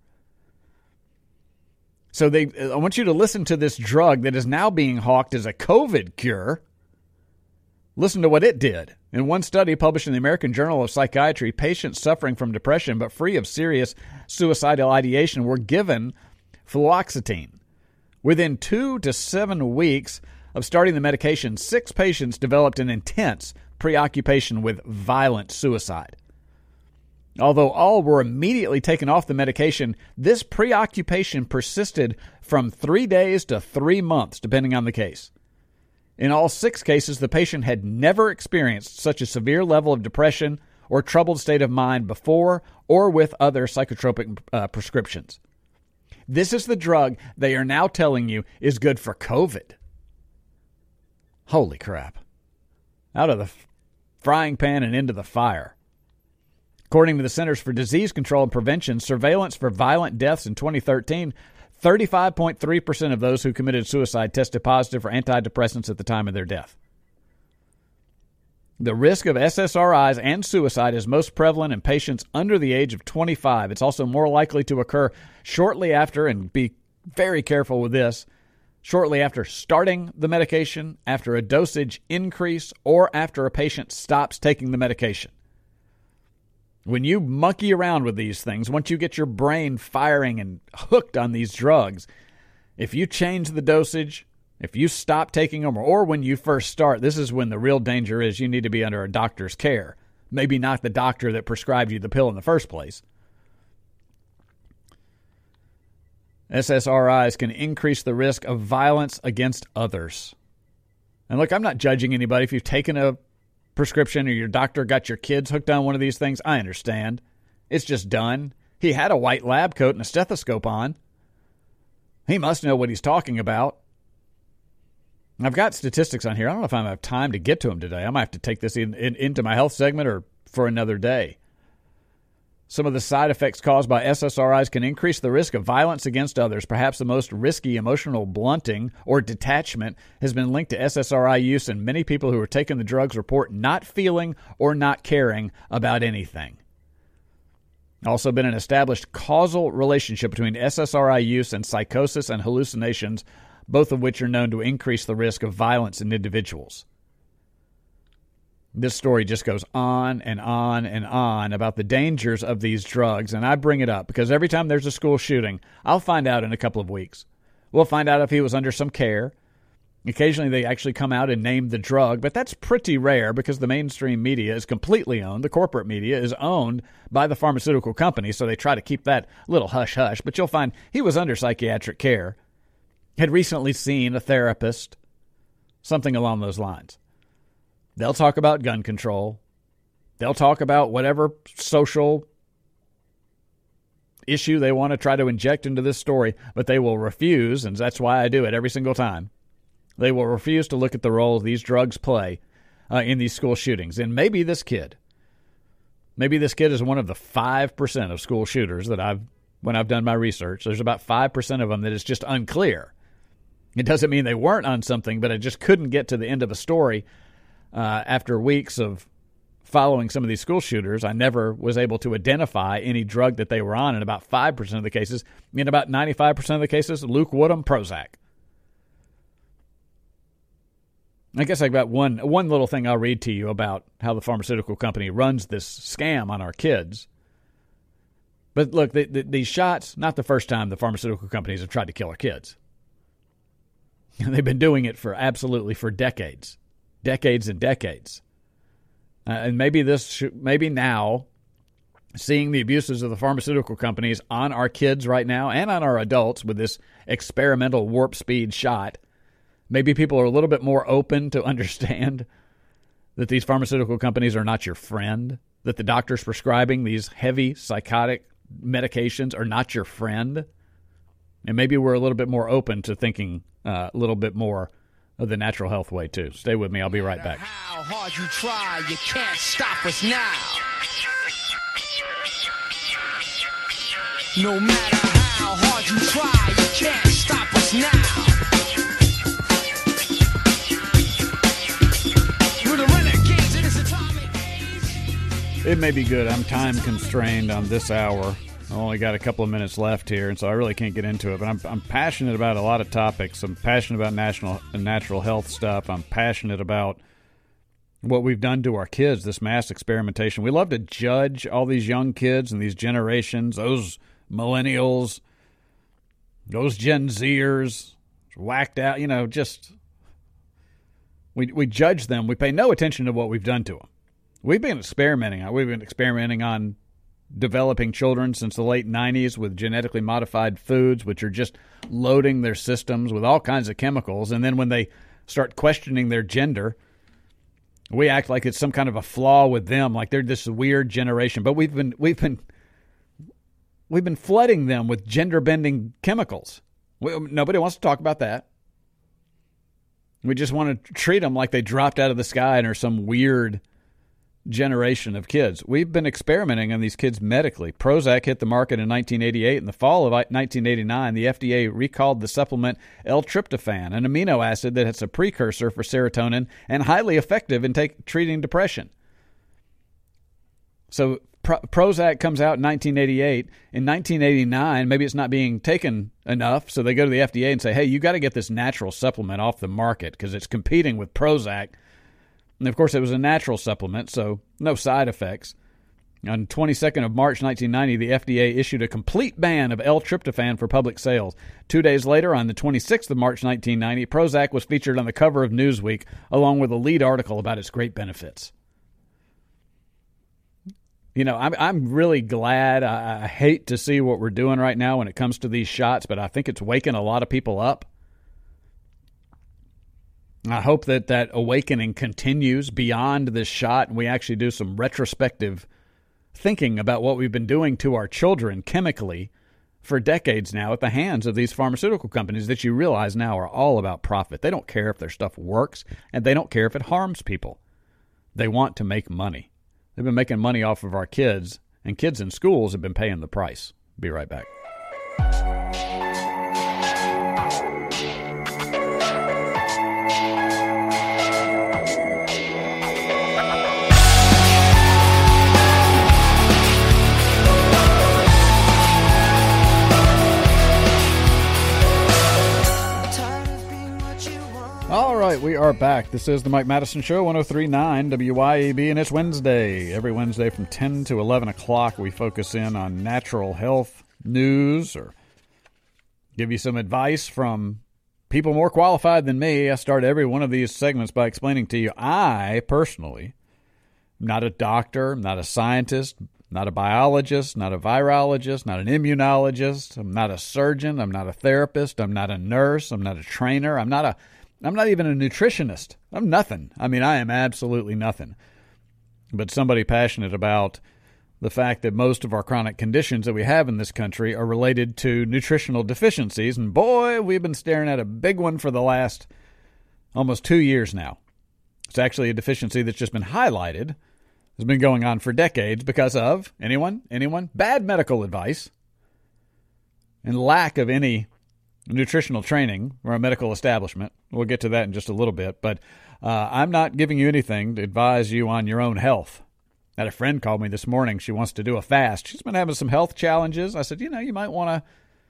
So I want you to listen to this drug that is now being hawked as a COVID cure. Listen to what it did. In one study published in the American Journal of Psychiatry, patients suffering from depression but free of serious suicidal ideation were given fluoxetine. Within 2 to 7 weeks of starting the medication, 6 patients developed an intense preoccupation with violent suicide. Although all were immediately taken off the medication, this preoccupation persisted from 3 days to 3 months, depending on the case. In all 6 cases, the patient had never experienced such a severe level of depression or troubled state of mind before or with other psychotropic prescriptions. This is the drug they are now telling you is good for COVID. Holy crap. Out of the frying pan and into the fire. According to the Centers for Disease Control and Prevention, surveillance for violent deaths in 2013, 35.3% of those who committed suicide tested positive for antidepressants at the time of their death. The risk of SSRIs and suicide is most prevalent in patients under the age of 25. It's also more likely to occur shortly after and be Very careful with this. Shortly after starting the medication, after a dosage increase, or after a patient stops taking the medication. When you monkey around with these things, once you get your brain firing and hooked on these drugs, if you change the dosage, if you stop taking them, or when you first start, this is when the real danger is. You need to be under a doctor's care. Maybe not the doctor that prescribed you the pill in the first place. SSRIs can increase the risk of violence against others. And look, I'm not judging anybody. If you've taken a prescription or your doctor got your kids hooked on one of these things, I understand. It's just done. He had a white lab coat and a stethoscope on. He must know what he's talking about. I've got statistics on here. I don't know if I'm going to have time to get to them today. I might have to take this into my health segment or for another day. Some of the side effects caused by SSRIs can increase the risk of violence against others. Perhaps the most risky emotional blunting or detachment has been linked to SSRI use, and many people who are taking the drugs report not feeling or not caring about anything. Also been an established causal relationship between SSRI use and psychosis and hallucinations, both of which are known to increase the risk of violence in individuals. This story just goes on and on and on about the dangers of these drugs, and I bring it up because every time there's a school shooting, I'll find out in a couple of weeks. We'll find out if he was under some care. Occasionally they actually come out and name the drug, but that's pretty rare because the mainstream media is completely owned. The corporate media is owned by the pharmaceutical company, so they try to keep that little hush-hush. But you'll find he was under psychiatric care, had recently seen a therapist, something along those lines. They'll talk about gun control. They'll talk about whatever social issue they want to try to inject into this story, but they will refuse, and that's why I do it every single time. They will refuse to look at the role these drugs play in these school shootings. And maybe this kid is one of the 5% of school shooters that when I've done my research. There's about 5% of them that is just unclear. It doesn't mean they weren't on something, but I just couldn't get to the end of a story. After weeks of following some of these school shooters, I never was able to identify any drug that they were on in about 5% of the cases. In about 95% of the cases, Luke Woodham, Prozac. I guess I've got one little thing I'll read to you about how the pharmaceutical company runs this scam on our kids. But look, these shots, not the first time the pharmaceutical companies have tried to kill our kids. They've been doing it for decades. Decades and decades. And maybe now, seeing the abuses of the pharmaceutical companies on our kids right now and on our adults with this experimental warp speed shot, maybe people are a little bit more open to understand that these pharmaceutical companies are not your friend, that the doctors prescribing these heavy psychotic medications are not your friend. And maybe we're a little bit more open to thinking a little bit more of the natural health way, too. Stay with me. I'll be right back. How hard you try, you can't stop us now. No matter how hard you try, you can't stop us now. We're the renegades in this atomic age. It may be good. I'm time constrained on this hour. I only got a couple of minutes left here, and so I really can't get into it. But I'm passionate about a lot of topics. I'm passionate about natural health stuff. I'm passionate about what we've done to our kids, this mass experimentation. We love to judge all these young kids and these generations, those millennials, those Gen Zers, whacked out, just we judge them. We pay no attention to what we've done to them. We've been experimenting on developing children since the late 90s with genetically modified foods, which are just loading their systems with all kinds of chemicals. And then when they start questioning their gender, we act like it's some kind of a flaw with them, like they're this weird generation. But we've been flooding them with gender-bending chemicals. Nobody wants to talk about that. We just want to treat them like they dropped out of the sky and are some weird generation of kids. We've been experimenting on these kids medically. Prozac hit the market in 1988. In the fall of 1989, the FDA recalled the supplement L-tryptophan, an amino acid that has a precursor for serotonin and highly effective in treating depression. So Prozac comes out in 1988. In 1989, maybe it's not being taken enough, so they go to the FDA and say, hey, you got to get this natural supplement off the market because it's competing with Prozac. And, of course, it was a natural supplement, so no side effects. On 22nd of March 1990, the FDA issued a complete ban of L-tryptophan for public sales. 2 days later, on the 26th of March 1990, Prozac was featured on the cover of Newsweek, along with a lead article about its great benefits. You know, I'm really glad. I hate to see what we're doing right now when it comes to these shots, but I think it's waking a lot of people up. I hope that awakening continues beyond this shot, and we actually do some retrospective thinking about what we've been doing to our children chemically for decades now at the hands of these pharmaceutical companies that you realize now are all about profit. They don't care if their stuff works, and they don't care if it harms people. They want to make money. They've been making money off of our kids, and kids in schools have been paying the price. Be right back. All right, we are back. This is the Mike Madison Show, 103.9 WYAB, and it's Wednesday. Every Wednesday from 10 to 11 o'clock, we focus in on natural health news or give you some advice from people more qualified than me. I start every one of these segments by explaining to you, I personally am not a doctor, I'm not a scientist, not a biologist, not a virologist, not an immunologist, I'm not a surgeon, I'm not a therapist, I'm not a nurse, I'm not a trainer, I'm not even a nutritionist. I'm nothing. I mean, I am absolutely nothing. But somebody passionate about the fact that most of our chronic conditions that we have in this country are related to nutritional deficiencies. And boy, we've been staring at a big one for the last almost 2 years now. It's actually a deficiency that's just been highlighted. It's been going on for decades because of, anyone? Bad medical advice and lack of any nutritional training or a medical establishment. We'll get to that in just a little bit, but I'm not giving you anything to advise you on your own health. I had a friend call me this morning. She wants to do a fast. She's been having some health challenges. I said, you might want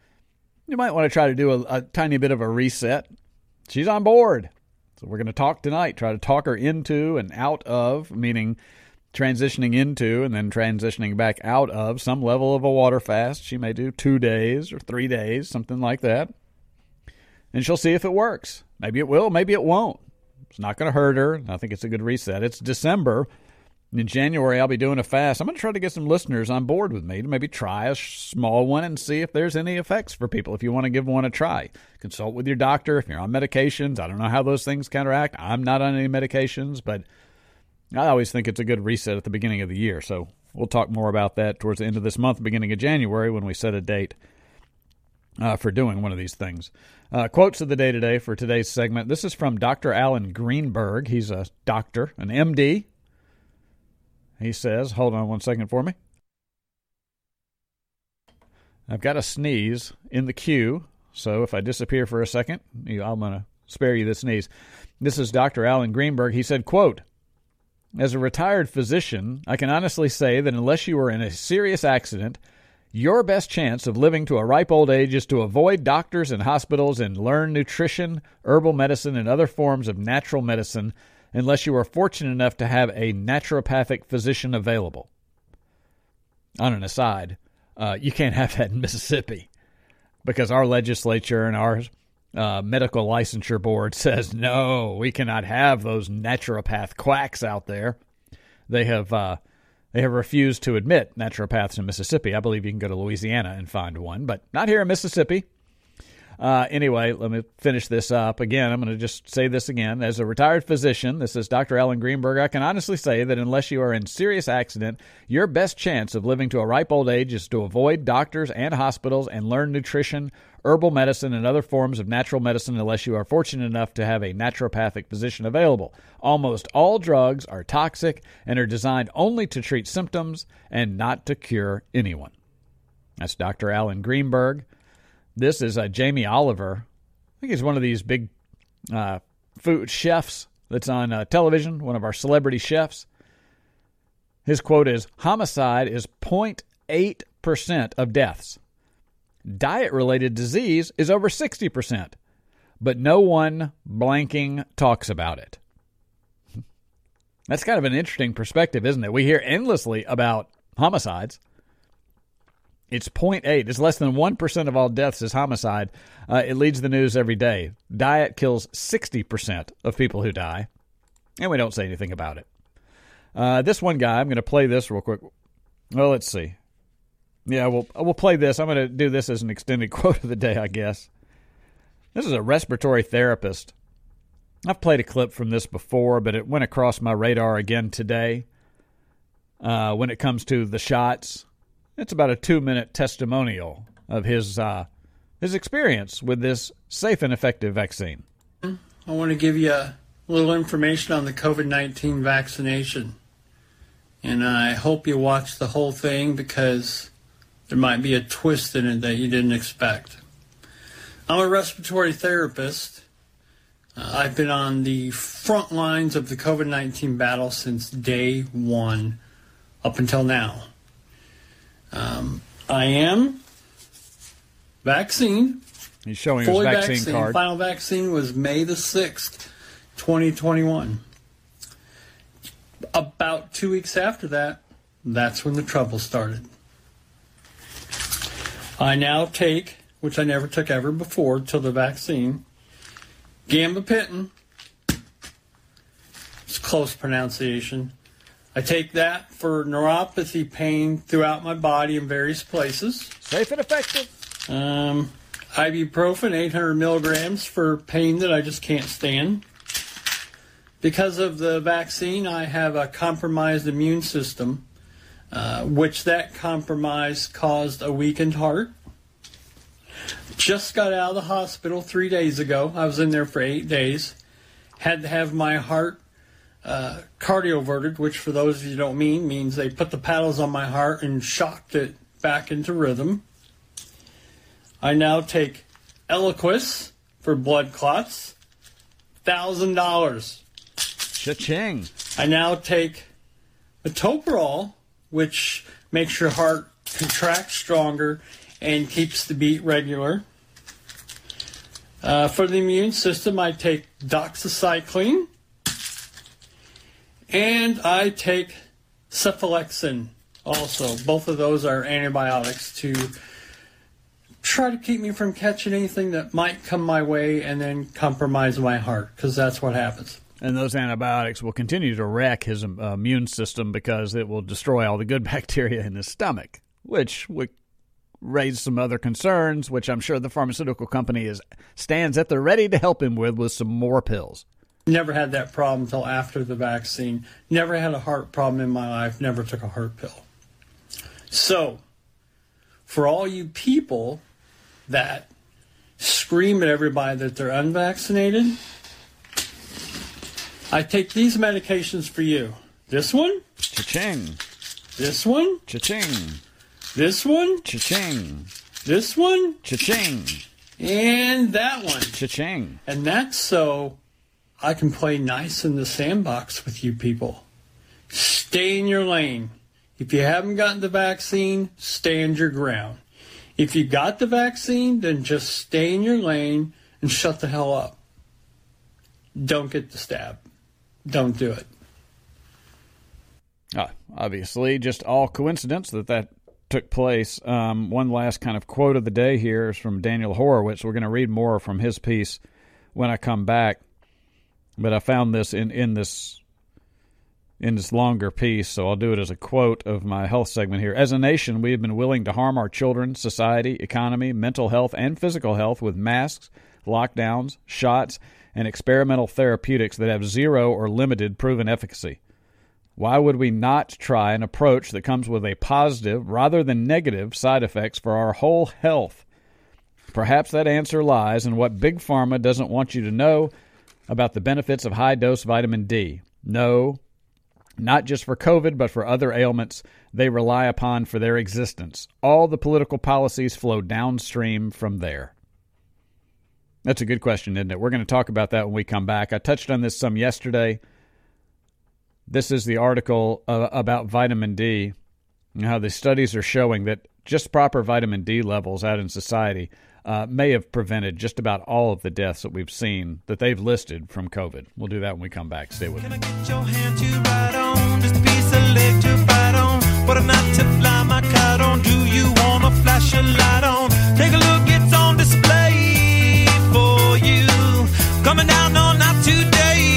to try to do a tiny bit of a reset. She's on board. So we're going to talk tonight, try to talk her into and out of, meaning transitioning into and then transitioning back out of some level of a water fast. She may do 2 days or 3 days, something like that. And she'll see if it works. Maybe it will, maybe it won't. It's not going to hurt her. I think it's a good reset. It's December. In January, I'll be doing a fast. I'm going to try to get some listeners on board with me to maybe try a small one and see if there's any effects for people if you want to give one a try. Consult with your doctor if you're on medications. I don't know how those things counteract. I'm not on any medications, but I always think it's a good reset at the beginning of the year. So we'll talk more about that towards the end of this month, beginning of January, when we set a date for doing one of these things. Quotes of the day today for today's segment. This is from Dr. Alan Greenberg. He's a doctor, an MD. He says, hold on one second for me. I've got a sneeze in the queue, so if I disappear for a second, I'm going to spare you the sneeze. This is Dr. Alan Greenberg. He said, quote, as a retired physician, I can honestly say that unless you are in a serious accident, your best chance of living to a ripe old age is to avoid doctors and hospitals and learn nutrition, herbal medicine, and other forms of natural medicine unless you are fortunate enough to have a naturopathic physician available. On an aside, you can't have that in Mississippi because our legislature and our medical licensure board says, no, we cannot have those naturopath quacks out there. They have refused to admit naturopaths in Mississippi. I believe you can go to Louisiana and find one, but not here in Mississippi. Anyway, let me finish this up. Again, I'm going to just say this again. As a retired physician, this is Dr. Alan Greenberg, I can honestly say that unless you are in serious accident, your best chance of living to a ripe old age is to avoid doctors and hospitals and learn nutrition, herbal medicine, and other forms of natural medicine unless you are fortunate enough to have a naturopathic physician available. Almost all drugs are toxic and are designed only to treat symptoms and not to cure anyone. That's Dr. Alan Greenberg. This is Jamie Oliver. I think he's one of these big food chefs that's on television, one of our celebrity chefs. His quote is, homicide is 0.8% of deaths. Diet-related disease is over 60%, but no one blanking talks about it. That's kind of an interesting perspective, isn't it? We hear endlessly about homicides. It's 0.8. It's less than 1% of all deaths is homicide. It leads the news every day. Diet kills 60% of people who die, and we don't say anything about it. This one guy, I'm going to play this real quick. Well, let's see. Yeah, we'll play this. I'm going to do this as an extended quote of the day, I guess. This is a respiratory therapist. I've played a clip from this before, but it went across my radar again today. When it comes to the shots, it's about a 2-minute testimonial of his experience with this safe and effective vaccine. I want to give you a little information on the COVID-19 vaccination. And I hope you watch the whole thing because there might be a twist in it that you didn't expect. I'm a respiratory therapist. I've been on the front lines of the COVID-19 battle since day one up until now. I am vaccinated. He's showing his vaccine card. Final vaccine was May the 6th, 2021. About 2 weeks after that, that's when the trouble started. I now take, which I never took ever before till the vaccine, gabapentin. It's close pronunciation. I take that for neuropathy pain throughout my body in various places. Safe and effective. Ibuprofen, 800 milligrams for pain that I just can't stand. Because of the vaccine, I have a compromised immune system, which that compromise caused a weakened heart. Just got out of the hospital 3 days ago. I was in there for 8 days. Had to have my heart cardioverted, which for those of you who don't means they put the paddles on my heart and shocked it back into rhythm. I now take Eliquis for blood clots, $1,000. Cha-ching. I now take metoprolol, which makes your heart contract stronger and keeps the beat regular. For the immune system, I take doxycycline. And I take cephalexin also. Both of those are antibiotics to try to keep me from catching anything that might come my way and then compromise my heart, because that's what happens. And those antibiotics will continue to wreck his immune system because it will destroy all the good bacteria in his stomach, which would raise some other concerns, which I'm sure the pharmaceutical company stands at the ready to help him with some more pills. Never had that problem until after the vaccine. Never had a heart problem in my life. Never took a heart pill. So, for all you people that scream at everybody that they're unvaccinated, I take these medications for you. This one. Cha-ching. This one. Cha-ching. This one. Cha-ching. This one. Cha-ching. And that one. Cha-ching. And that's so I can play nice in the sandbox with you people. Stay in your lane. If you haven't gotten the vaccine, stand your ground. If you got the vaccine, then just stay in your lane and shut the hell up. Don't get the stab. Don't do it. Obviously, just all coincidence that took place. One last kind of quote of the day here is from Daniel Horowitz. We're going to read more from his piece when I come back. But I found this in this longer piece, so I'll do it as a quote of my health segment here. As a nation, we have been willing to harm our children, society, economy, mental health, and physical health with masks, lockdowns, shots, and experimental therapeutics that have zero or limited proven efficacy. Why would we not try an approach that comes with a positive rather than negative side effects for our whole health? Perhaps that answer lies in what Big Pharma doesn't want you to know about the benefits of high-dose vitamin D. No, not just for COVID, but for other ailments they rely upon for their existence. All the political policies flow downstream from there. That's a good question, isn't it? We're going to talk about that when we come back. I touched on this some yesterday. This is the article about vitamin D and how the studies are showing that just proper vitamin D levels out in society may have prevented just about all of the deaths that we've seen that they've listed from COVID. We'll do that when we come back. Stay with me. Can I get your hand to ride on? This piece of leg to bite on? What a night to fly my kite on. Do you want to flash a light on? Take a look, it's on display for you. Coming down on night today.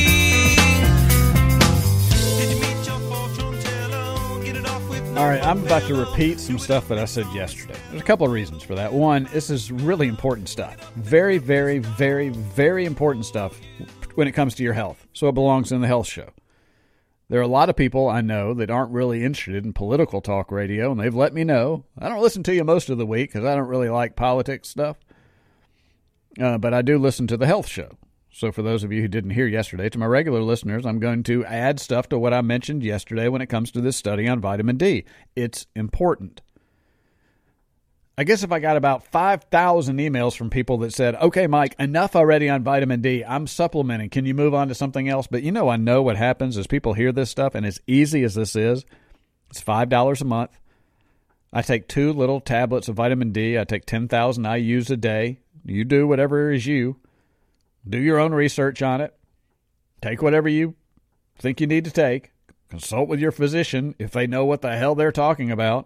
All right, I'm about to repeat some stuff that I said yesterday. There's a couple of reasons for that. One, this is really important stuff. Very, very, very, very important stuff when it comes to your health. So it belongs in the health show. There are a lot of people I know that aren't really interested in political talk radio, and they've let me know. I don't listen to you most of the week because I don't really like politics stuff. But I do listen to the health show. So for those of you who didn't hear yesterday, to my regular listeners, I'm going to add stuff to what I mentioned yesterday when it comes to this study on vitamin D. It's important. I guess if I got about 5,000 emails from people that said, okay, Mike, enough already on vitamin D. I'm supplementing. Can you move on to something else? But I know what happens is people hear this stuff, and as easy as this is, it's $5 a month. I take 2 little tablets of vitamin D. I take 10,000 IUs a day. You do whatever is you. Do your own research on it. Take whatever you think you need to take. Consult with your physician if they know what the hell they're talking about.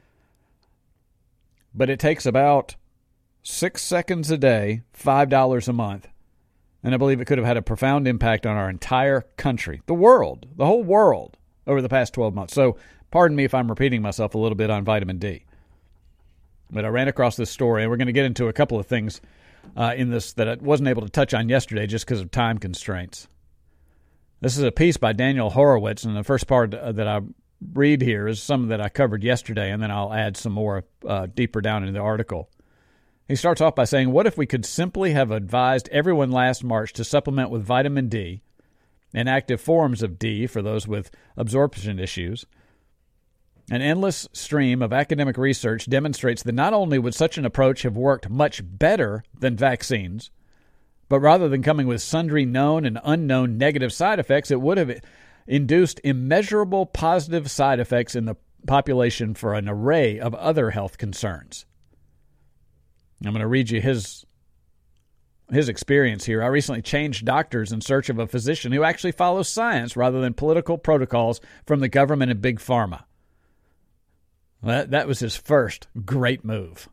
But it takes about 6 seconds a day, $5 a month. And I believe it could have had a profound impact on our entire country, the world, the whole world, over the past 12 months. So pardon me if I'm repeating myself a little bit on vitamin D. But I ran across this story, and we're going to get into a couple of things in this that I wasn't able to touch on yesterday just because of time constraints. This is a piece by Daniel Horowitz, and the first part that I read here is some that I covered yesterday, and then I'll add some more deeper down in the article. He starts off by saying, what if we could simply have advised everyone last March to supplement with vitamin D and active forms of D for those with absorption issues? An endless stream of academic research demonstrates that not only would such an approach have worked much better than vaccines, but rather than coming with sundry known and unknown negative side effects, it would have induced immeasurable positive side effects in the population for an array of other health concerns. I'm going to read you his experience here. I recently changed doctors in search of a physician who actually follows science rather than political protocols from the government and big pharma. That was his first great move.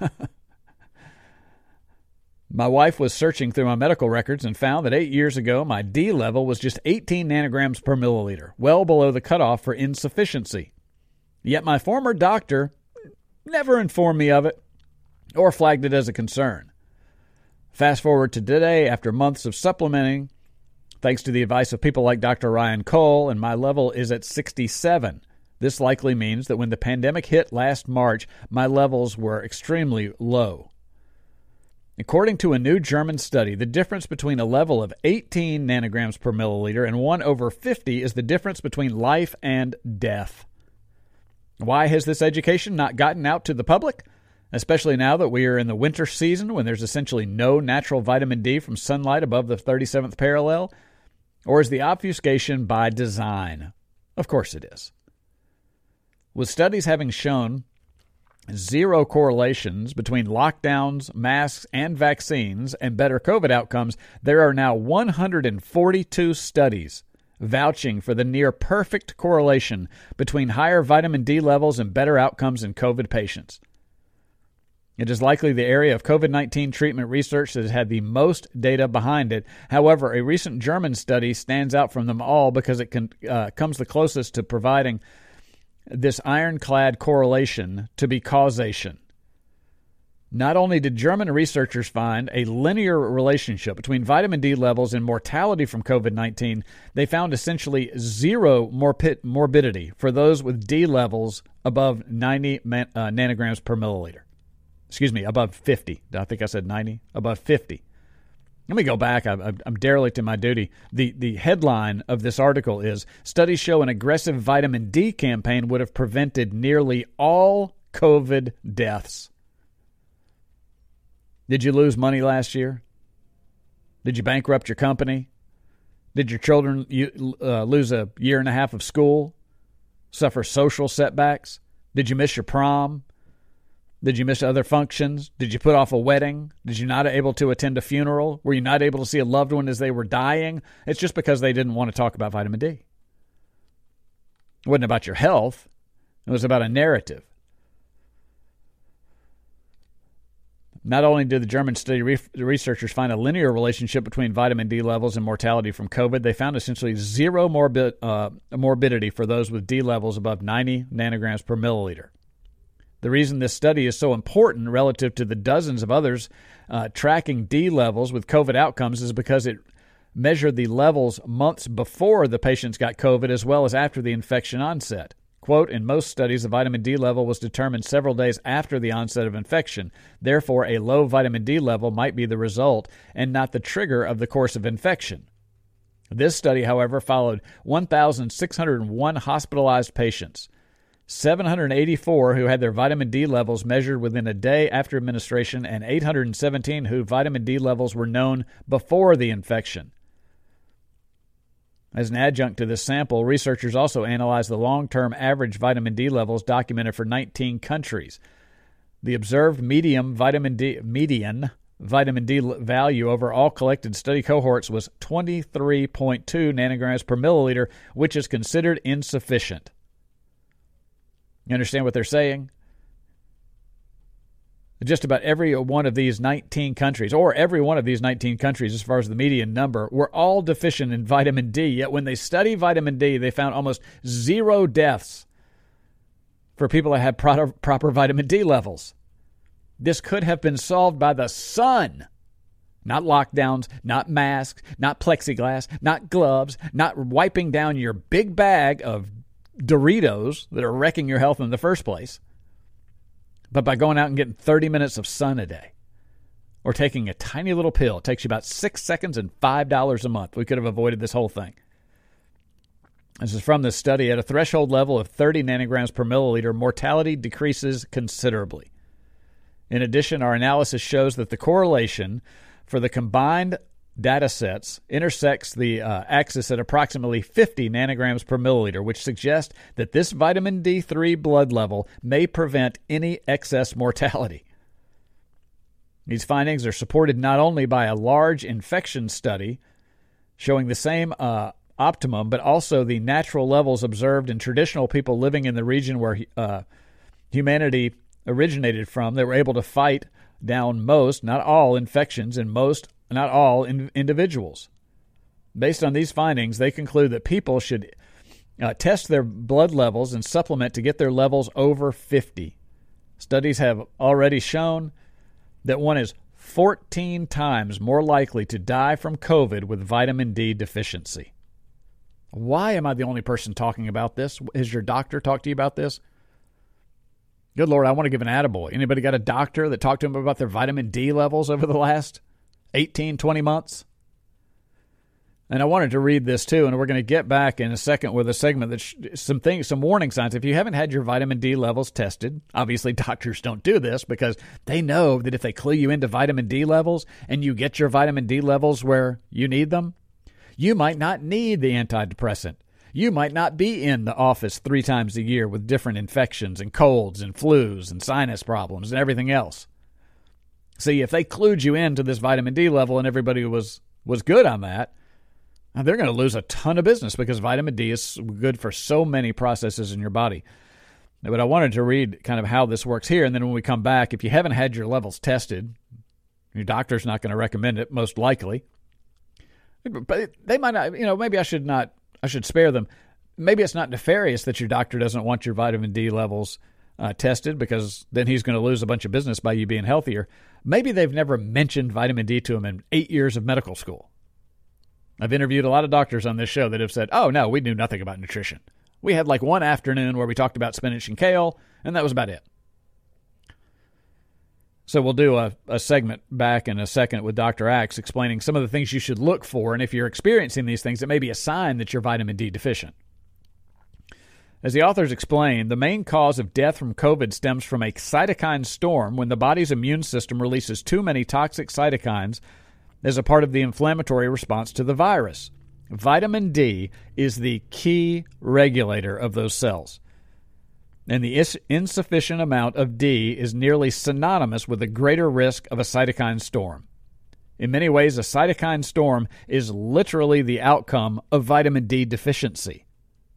My wife was searching through my medical records and found that 8 years ago, my D level was just 18 nanograms per milliliter, well below the cutoff for insufficiency. Yet my former doctor never informed me of it or flagged it as a concern. Fast forward to today, after months of supplementing, thanks to the advice of people like Dr. Ryan Cole, and my level is at 67. This likely means that when the pandemic hit last March, my levels were extremely low. According to a new German study, the difference between a level of 18 nanograms per milliliter and 1/50 is the difference between life and death. Why has this education not gotten out to the public, especially now that we are in the winter season when there's essentially no natural vitamin D from sunlight above the 37th parallel? Or is the obfuscation by design? Of course it is. With studies having shown zero correlations between lockdowns, masks, and vaccines and better COVID outcomes, there are now 142 studies vouching for the near-perfect correlation between higher vitamin D levels and better outcomes in COVID patients. It is likely the area of COVID-19 treatment research that has had the most data behind it. However, a recent German study stands out from them all because it comes the closest to providing this ironclad correlation to be causation. Not only did German researchers find a linear relationship between vitamin D levels and mortality from COVID-19, they found essentially zero morbidity for those with D levels above 90 nanograms per milliliter. Excuse me, above 50. I think I said 90. Above 50. Let me go back. I'm derelict in my duty. The headline of this article is, studies show an aggressive vitamin D campaign would have prevented nearly all COVID deaths. Did you lose money last year? Did you bankrupt your company? Did your children lose a year and a half of school? Suffer social setbacks? Did you miss your prom? Did you miss other functions? Did you put off a wedding? Did you not able to attend a funeral? Were you not able to see a loved one as they were dying? It's just because they didn't want to talk about vitamin D. It wasn't about your health. It was about a narrative. Not only did the German study researchers find a linear relationship between vitamin D levels and mortality from COVID, they found essentially zero morbidity for those with D levels above 90 nanograms per milliliter. The reason this study is so important relative to the dozens of others tracking D levels with COVID outcomes is because it measured the levels months before the patients got COVID as well as after the infection onset. Quote, in most studies, the vitamin D level was determined several days after the onset of infection. Therefore, a low vitamin D level might be the result and not the trigger of the course of infection. This study, however, followed 1,601 hospitalized patients, 784 who had their vitamin D levels measured within a day after administration, and 817 whose vitamin D levels were known before the infection. As an adjunct to this sample, researchers also analyzed the long-term average vitamin D levels documented for 19 countries. The observed median vitamin D value over all collected study cohorts was 23.2 nanograms per milliliter, which is considered insufficient. You understand what they're saying? Just about every one of these 19 countries, or every one of these 19 countries as far as the median number, were all deficient in vitamin D. Yet when they studied vitamin D, they found almost zero deaths for people that had proper vitamin D levels. This could have been solved by the sun. Not lockdowns, not masks, not plexiglass, not gloves, not wiping down your big bag of Doritos that are wrecking your health in the first place, but by going out and getting 30 minutes of sun a day or taking a tiny little pill. It takes you about 6 seconds and $5 a month. We could have avoided this whole thing. This is from this study. At a threshold level of 30 nanograms per milliliter, mortality decreases considerably. In addition, our analysis shows that the correlation for the combined data sets intersects the axis at approximately 50 nanograms per milliliter, which suggests that this vitamin D3 blood level may prevent any excess mortality. These findings are supported not only by a large infection study showing the same optimum, but also the natural levels observed in traditional people living in the region where humanity originated from. They were able to fight down most, not all, infections in most, not all, individuals. Based on these findings, they conclude that people should test their blood levels and supplement to get their levels over 50. Studies have already shown that one is 14 times more likely to die from COVID with vitamin D deficiency. Why am I the only person talking about this? Has your doctor talked to you about this? Good Lord, I want to give an attaboy. Anybody got a doctor that talked to them about their vitamin D levels over the last 18, 20 months? And I wanted to read this too, and we're going to get back in a second with a segment that some warning signs. If you haven't had your vitamin D levels tested, obviously doctors don't do this because they know that if they clue you into vitamin D levels and you get your vitamin D levels where you need them, you might not need the antidepressant. You might not be in the office 3 times a year with different infections and colds and flus and sinus problems and everything else. See, if they clued you into this vitamin D level and everybody was good on that, they're going to lose a ton of business because vitamin D is good for so many processes in your body. But I wanted to read kind of how this works here, and then when we come back, if you haven't had your levels tested, your doctor's not going to recommend it, most likely. But they might not, maybe I should spare them. Maybe it's not nefarious that your doctor doesn't want your vitamin D levels tested because then he's going to lose a bunch of business by you being healthier. Maybe they've never mentioned vitamin D to him in 8 years of medical school. I've interviewed a lot of doctors on this show that have said, oh, no, we knew nothing about nutrition. We had like one afternoon where we talked about spinach and kale, and that was about it. So we'll do a segment back in a second with Dr. Axe explaining some of the things you should look for, and if you're experiencing these things, it may be a sign that you're vitamin D deficient. As the authors explain, the main cause of death from COVID stems from a cytokine storm when the body's immune system releases too many toxic cytokines as a part of the inflammatory response to the virus. Vitamin D is the key regulator of those cells. And the insufficient amount of D is nearly synonymous with a greater risk of a cytokine storm. In many ways, a cytokine storm is literally the outcome of vitamin D deficiency.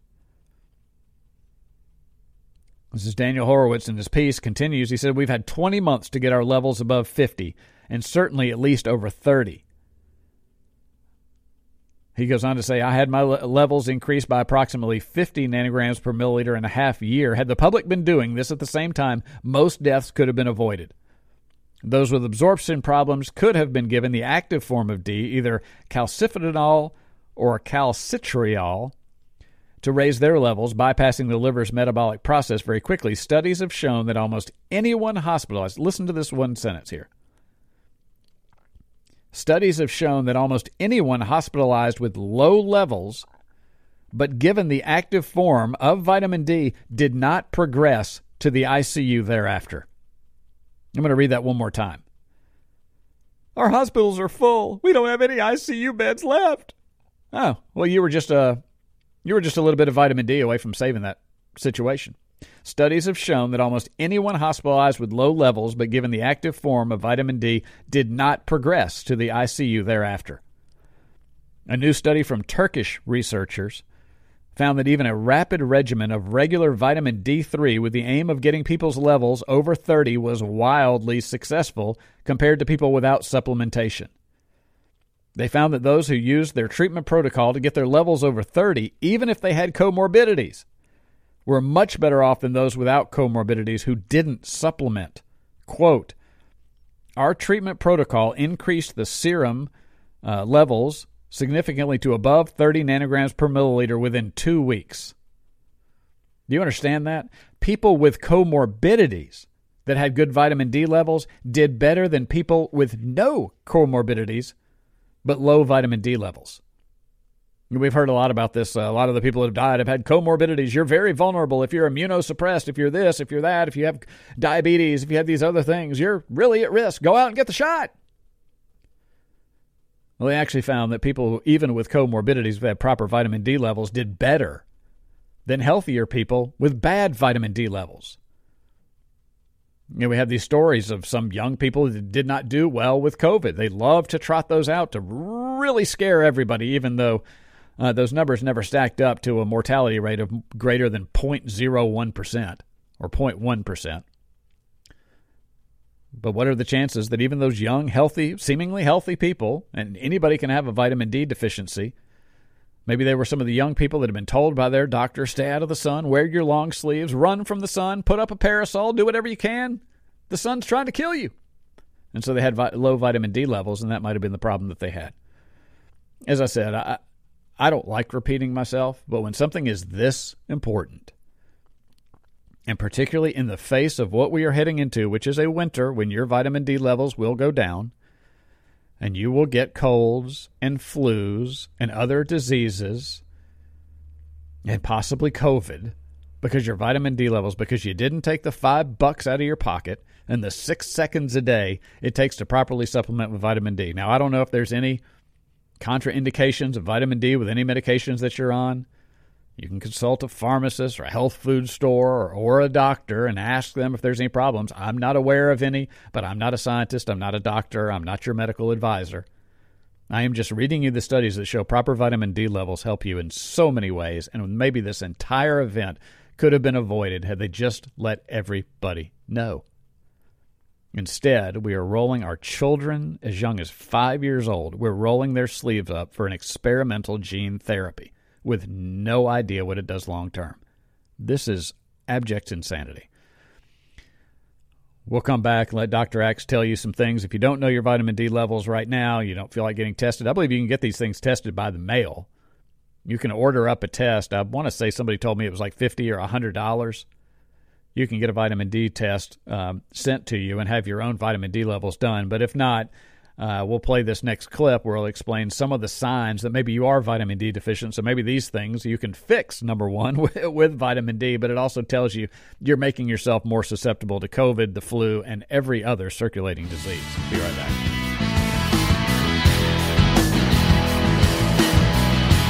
This is Daniel Horowitz in his piece, continues. He said, we've had 20 months to get our levels above 50, and certainly at least over 30. He goes on to say, I had my levels increased by approximately 50 nanograms per milliliter in a half year. Had the public been doing this at the same time, most deaths could have been avoided. Those with absorption problems could have been given the active form of D, either calcifediol or calcitriol, to raise their levels, bypassing the liver's metabolic process very quickly. Studies have shown that almost anyone hospitalized, listen to this one sentence here. Studies have shown that almost anyone hospitalized with low levels, but given the active form of vitamin D, did not progress to the ICU thereafter. I'm going to read that one more time. Our hospitals are full. We don't have any ICU beds left. Oh, well, you were just a little bit of vitamin D away from saving that situation. Studies have shown that almost anyone hospitalized with low levels but given the active form of vitamin D did not progress to the ICU thereafter. A new study from Turkish researchers found that even a rapid regimen of regular vitamin D3 with the aim of getting people's levels over 30 was wildly successful compared to people without supplementation. They found that those who used their treatment protocol to get their levels over 30, even if they had comorbidities, were much better off than those without comorbidities who didn't supplement. Quote, our treatment protocol increased the serum levels significantly to above 30 nanograms per milliliter within 2 weeks. Do you understand that? People with comorbidities that had good vitamin D levels did better than people with no comorbidities but low vitamin D levels. We've heard a lot about this. A lot of the people that have died have had comorbidities. You're very vulnerable if you're immunosuppressed, if you're this, if you're that, if you have diabetes, if you have these other things. You're really at risk. Go out and get the shot. Well, they actually found that people, even with comorbidities that had proper vitamin D levels, did better than healthier people with bad vitamin D levels. You know, we have these stories of some young people that did not do well with COVID. They love to trot those out to really scare everybody, even though those numbers never stacked up to a mortality rate of greater than 0.01% or 0.1%. But what are the chances that even those young, healthy, seemingly healthy people, and anybody can have a vitamin D deficiency, maybe they were some of the young people that have been told by their doctor, stay out of the sun, wear your long sleeves, run from the sun, put up a parasol, do whatever you can. The sun's trying to kill you. And so they had low vitamin D levels, and that might have been the problem that they had. As I said, I don't like repeating myself, but when something is this important, and particularly in the face of what we are heading into, which is a winter when your vitamin D levels will go down, and you will get colds and flus and other diseases and possibly COVID because your vitamin D levels, because you didn't take the $5 out of your pocket and the 6 seconds a day it takes to properly supplement with vitamin D. Now, I don't know if there's any contraindications of vitamin D with any medications that you're on. You can consult a pharmacist or a health food store or a doctor and ask them if there's any problems. I'm not aware of any, but I'm not a scientist. I'm not a doctor. I'm not your medical advisor. I am just reading you the studies that show proper vitamin D levels help you in so many ways, and maybe this entire event could have been avoided had they just let everybody know. Instead, we are rolling our children as young as 5 years old. We're rolling their sleeves up for an experimental gene therapy with no idea what it does long term. This is abject insanity. We'll come back and let Dr. Axe tell you some things. If you don't know your vitamin D levels right now, you don't feel like getting tested, I believe you can get these things tested by the mail. You can order up a test. I want to say somebody told me it was like $50 or $100. You can get a vitamin D test sent to you and have your own vitamin D levels done. But if not, we'll play this next clip where I'll explain some of the signs that maybe you are vitamin D deficient. So maybe these things you can fix, number one, with vitamin D, but it also tells you you're making yourself more susceptible to COVID, the flu, and every other circulating disease. Be right back.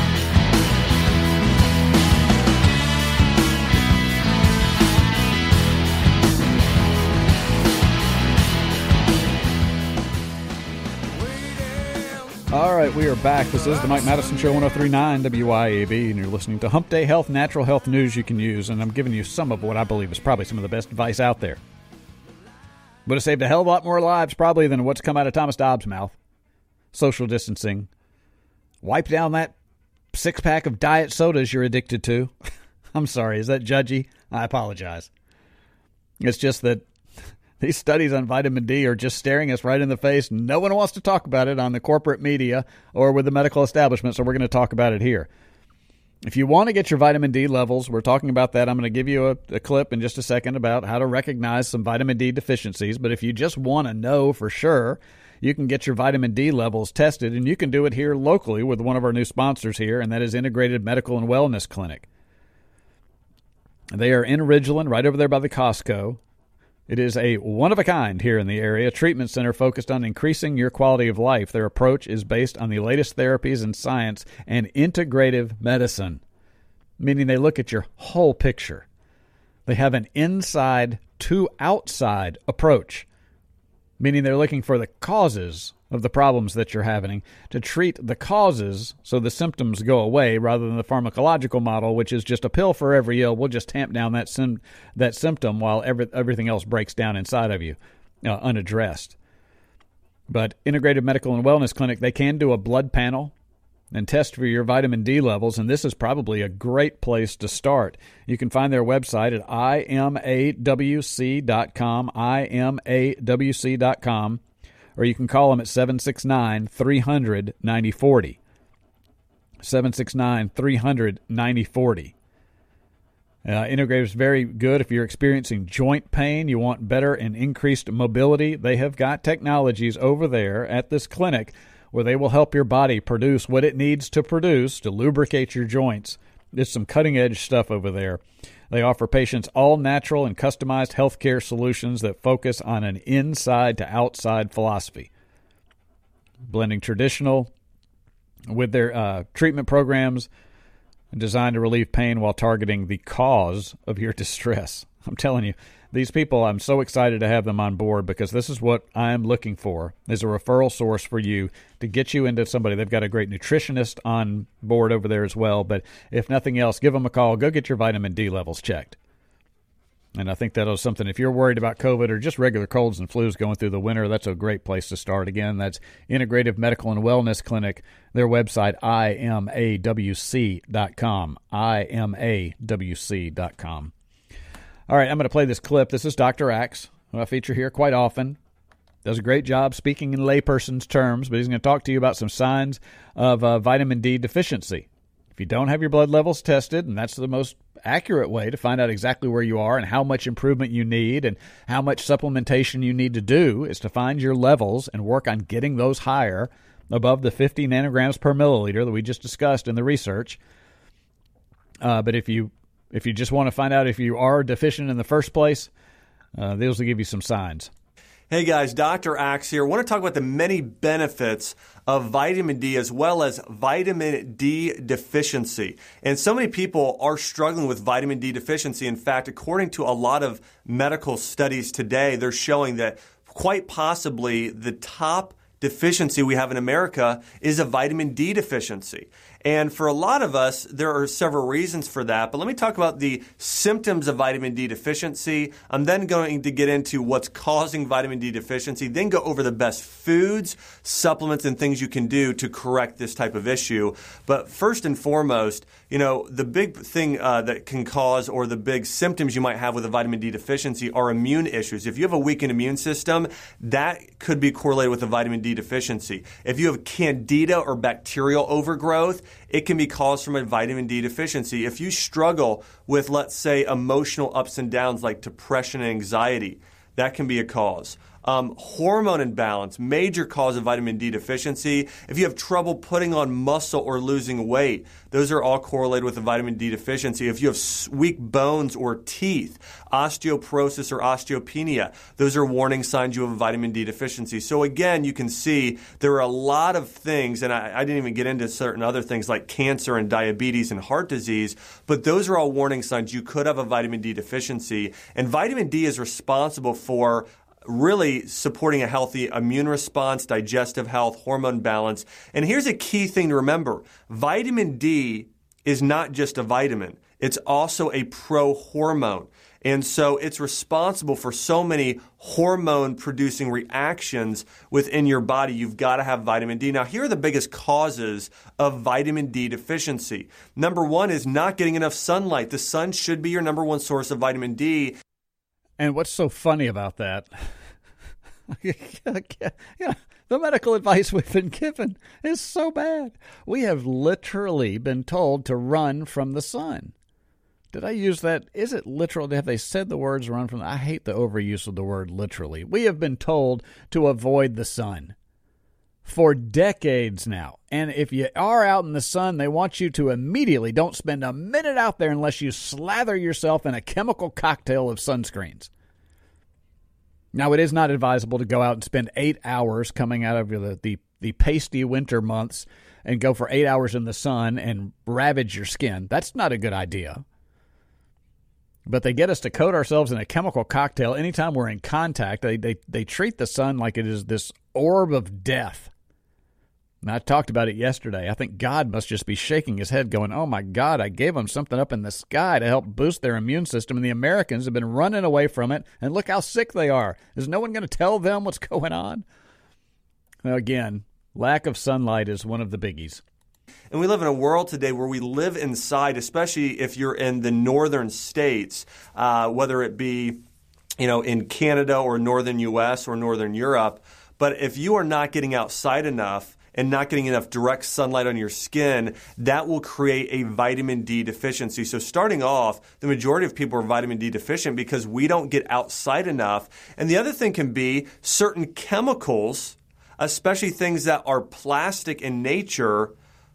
All right, we are back. This is the Mike Madison Show, 103.9 WYAB, and you're listening to Hump Day Health, natural health news you can use, and I'm giving you some of what I believe is probably some of the best advice out there. Would have saved a hell of a lot more lives probably than what's come out of Thomas Dobbs' mouth. Social distancing. Wipe down that six-pack of diet sodas you're addicted to. I'm sorry, is that judgy? I apologize. It's just that these studies on vitamin D are just staring us right in the face. No one wants to talk about it on the corporate media or with the medical establishment, so we're going to talk about it here. If you want to get your vitamin D levels, we're talking about that. I'm going to give you a clip in just a second about how to recognize some vitamin D deficiencies. But if you just want to know for sure, you can get your vitamin D levels tested, and you can do it here locally with one of our new sponsors here, and that is Integrated Medical and Wellness Clinic. They are in Ridgeland, right over there by the Costco. It is a one-of-a-kind here in the area, treatment center focused on increasing your quality of life. Their approach is based on the latest therapies in science and integrative medicine, meaning they look at your whole picture. They have an inside to outside approach, meaning they're looking for the causes of the problems that you're having to treat the causes so the symptoms go away rather than the pharmacological model, which is just a pill for every ill. We'll just tamp down that symptom while everything else breaks down inside of you unaddressed. But Integrated Medical and Wellness Clinic, they can do a blood panel and test for your vitamin D levels, and this is probably a great place to start. You can find their website at imawc.com, imawc.com, or you can call them at 769-300-9040. 769-300-9040. Integrative is very good if you're experiencing joint pain, you want better and increased mobility. They have got technologies over there at this clinic where they will help your body produce what it needs to produce to lubricate your joints. There's some cutting-edge stuff over there. They offer patients all natural and customized healthcare solutions that focus on an inside-to-outside philosophy, blending traditional with their treatment programs designed to relieve pain while targeting the cause of your distress. I'm telling you, these people, I'm so excited to have them on board because this is what I'm looking for, is a referral source for you to get you into somebody. They've got a great nutritionist on board over there as well, but if nothing else, give them a call. Go get your vitamin D levels checked. And I think that is something, if you're worried about COVID or just regular colds and flus going through the winter, that's a great place to start. Again, that's Integrative Medical and Wellness Clinic. Their website, imawc.com, imawc.com. All right, I'm going to play this clip. This is Dr. Axe, who I feature here quite often. Does a great job speaking in layperson's terms, but he's going to talk to you about some signs of vitamin D deficiency. If you don't have your blood levels tested, and that's the most accurate way to find out exactly where you are and how much improvement you need and how much supplementation you need to do, is to find your levels and work on getting those higher above the 50 nanograms per milliliter that we just discussed in the research. But if you just want to find out if you are deficient in the first place, those will give you some signs. Hey guys, Dr. Axe here. I want to talk about the many benefits of vitamin D as well as vitamin D deficiency. And so many people are struggling with vitamin D deficiency. In fact, according to a lot of medical studies today, they're showing that quite possibly the top deficiency we have in America is a vitamin D deficiency. And for a lot of us, there are several reasons for that. But let me talk about the symptoms of vitamin D deficiency. I'm then going to get into what's causing vitamin D deficiency, then go over the best foods, supplements, and things you can do to correct this type of issue. But first and foremost, the big thing that can cause, or the big symptoms you might have with a vitamin D deficiency, are immune issues. If you have a weakened immune system, that could be correlated with a vitamin D deficiency. If you have candida or bacterial overgrowth, it can be caused from a vitamin D deficiency. If you struggle with, let's say, emotional ups and downs like depression and anxiety, that can be a cause. Hormone imbalance, major cause of vitamin D deficiency. If you have trouble putting on muscle or losing weight, those are all correlated with a vitamin D deficiency. If you have weak bones or teeth, osteoporosis or osteopenia, those are warning signs you have a vitamin D deficiency. So again, you can see there are a lot of things, and I didn't even get into certain other things like cancer and diabetes and heart disease, but those are all warning signs you could have a vitamin D deficiency. And vitamin D is responsible for really supporting a healthy immune response, digestive health, hormone balance. And here's a key thing to remember. Vitamin D is not just a vitamin. It's also a pro-hormone. And so it's responsible for so many hormone-producing reactions within your body. You've got to have vitamin D. Now, here are the biggest causes of vitamin D deficiency. Number one is not getting enough sunlight. The sun should be your number one source of vitamin D. And what's so funny about that? Yeah, the medical advice we've been given is so bad. We have literally been told to run from the sun. Did I use that? Is it literal? Have they said the words run from the... I hate the overuse of the word literally. We have been told to avoid the sun for decades now. And if you are out in the sun, they want you to immediately don't spend a minute out there unless you slather yourself in a chemical cocktail of sunscreens. Now, it is not advisable to go out and spend 8 hours coming out of the pasty winter months and go for 8 hours in the sun and ravage your skin. That's not a good idea. But they get us to coat ourselves in a chemical cocktail anytime we're in contact. They treat the sun like it is this orb of death. And I talked about it yesterday. I think God must just be shaking his head going, oh, my God, I gave them something up in the sky to help boost their immune system, and the Americans have been running away from it, and look how sick they are. Is no one going to tell them what's going on? Again, lack of sunlight is one of the biggies. And we live in a world today where we live inside, especially if you're in the northern states, whether it be, in Canada or northern U.S. or northern Europe. But if you are not getting outside enough and not getting enough direct sunlight on your skin, that will create a vitamin D deficiency. So starting off, the majority of people are vitamin D deficient because we don't get outside enough. And the other thing can be certain chemicals, especially things that are plastic in nature,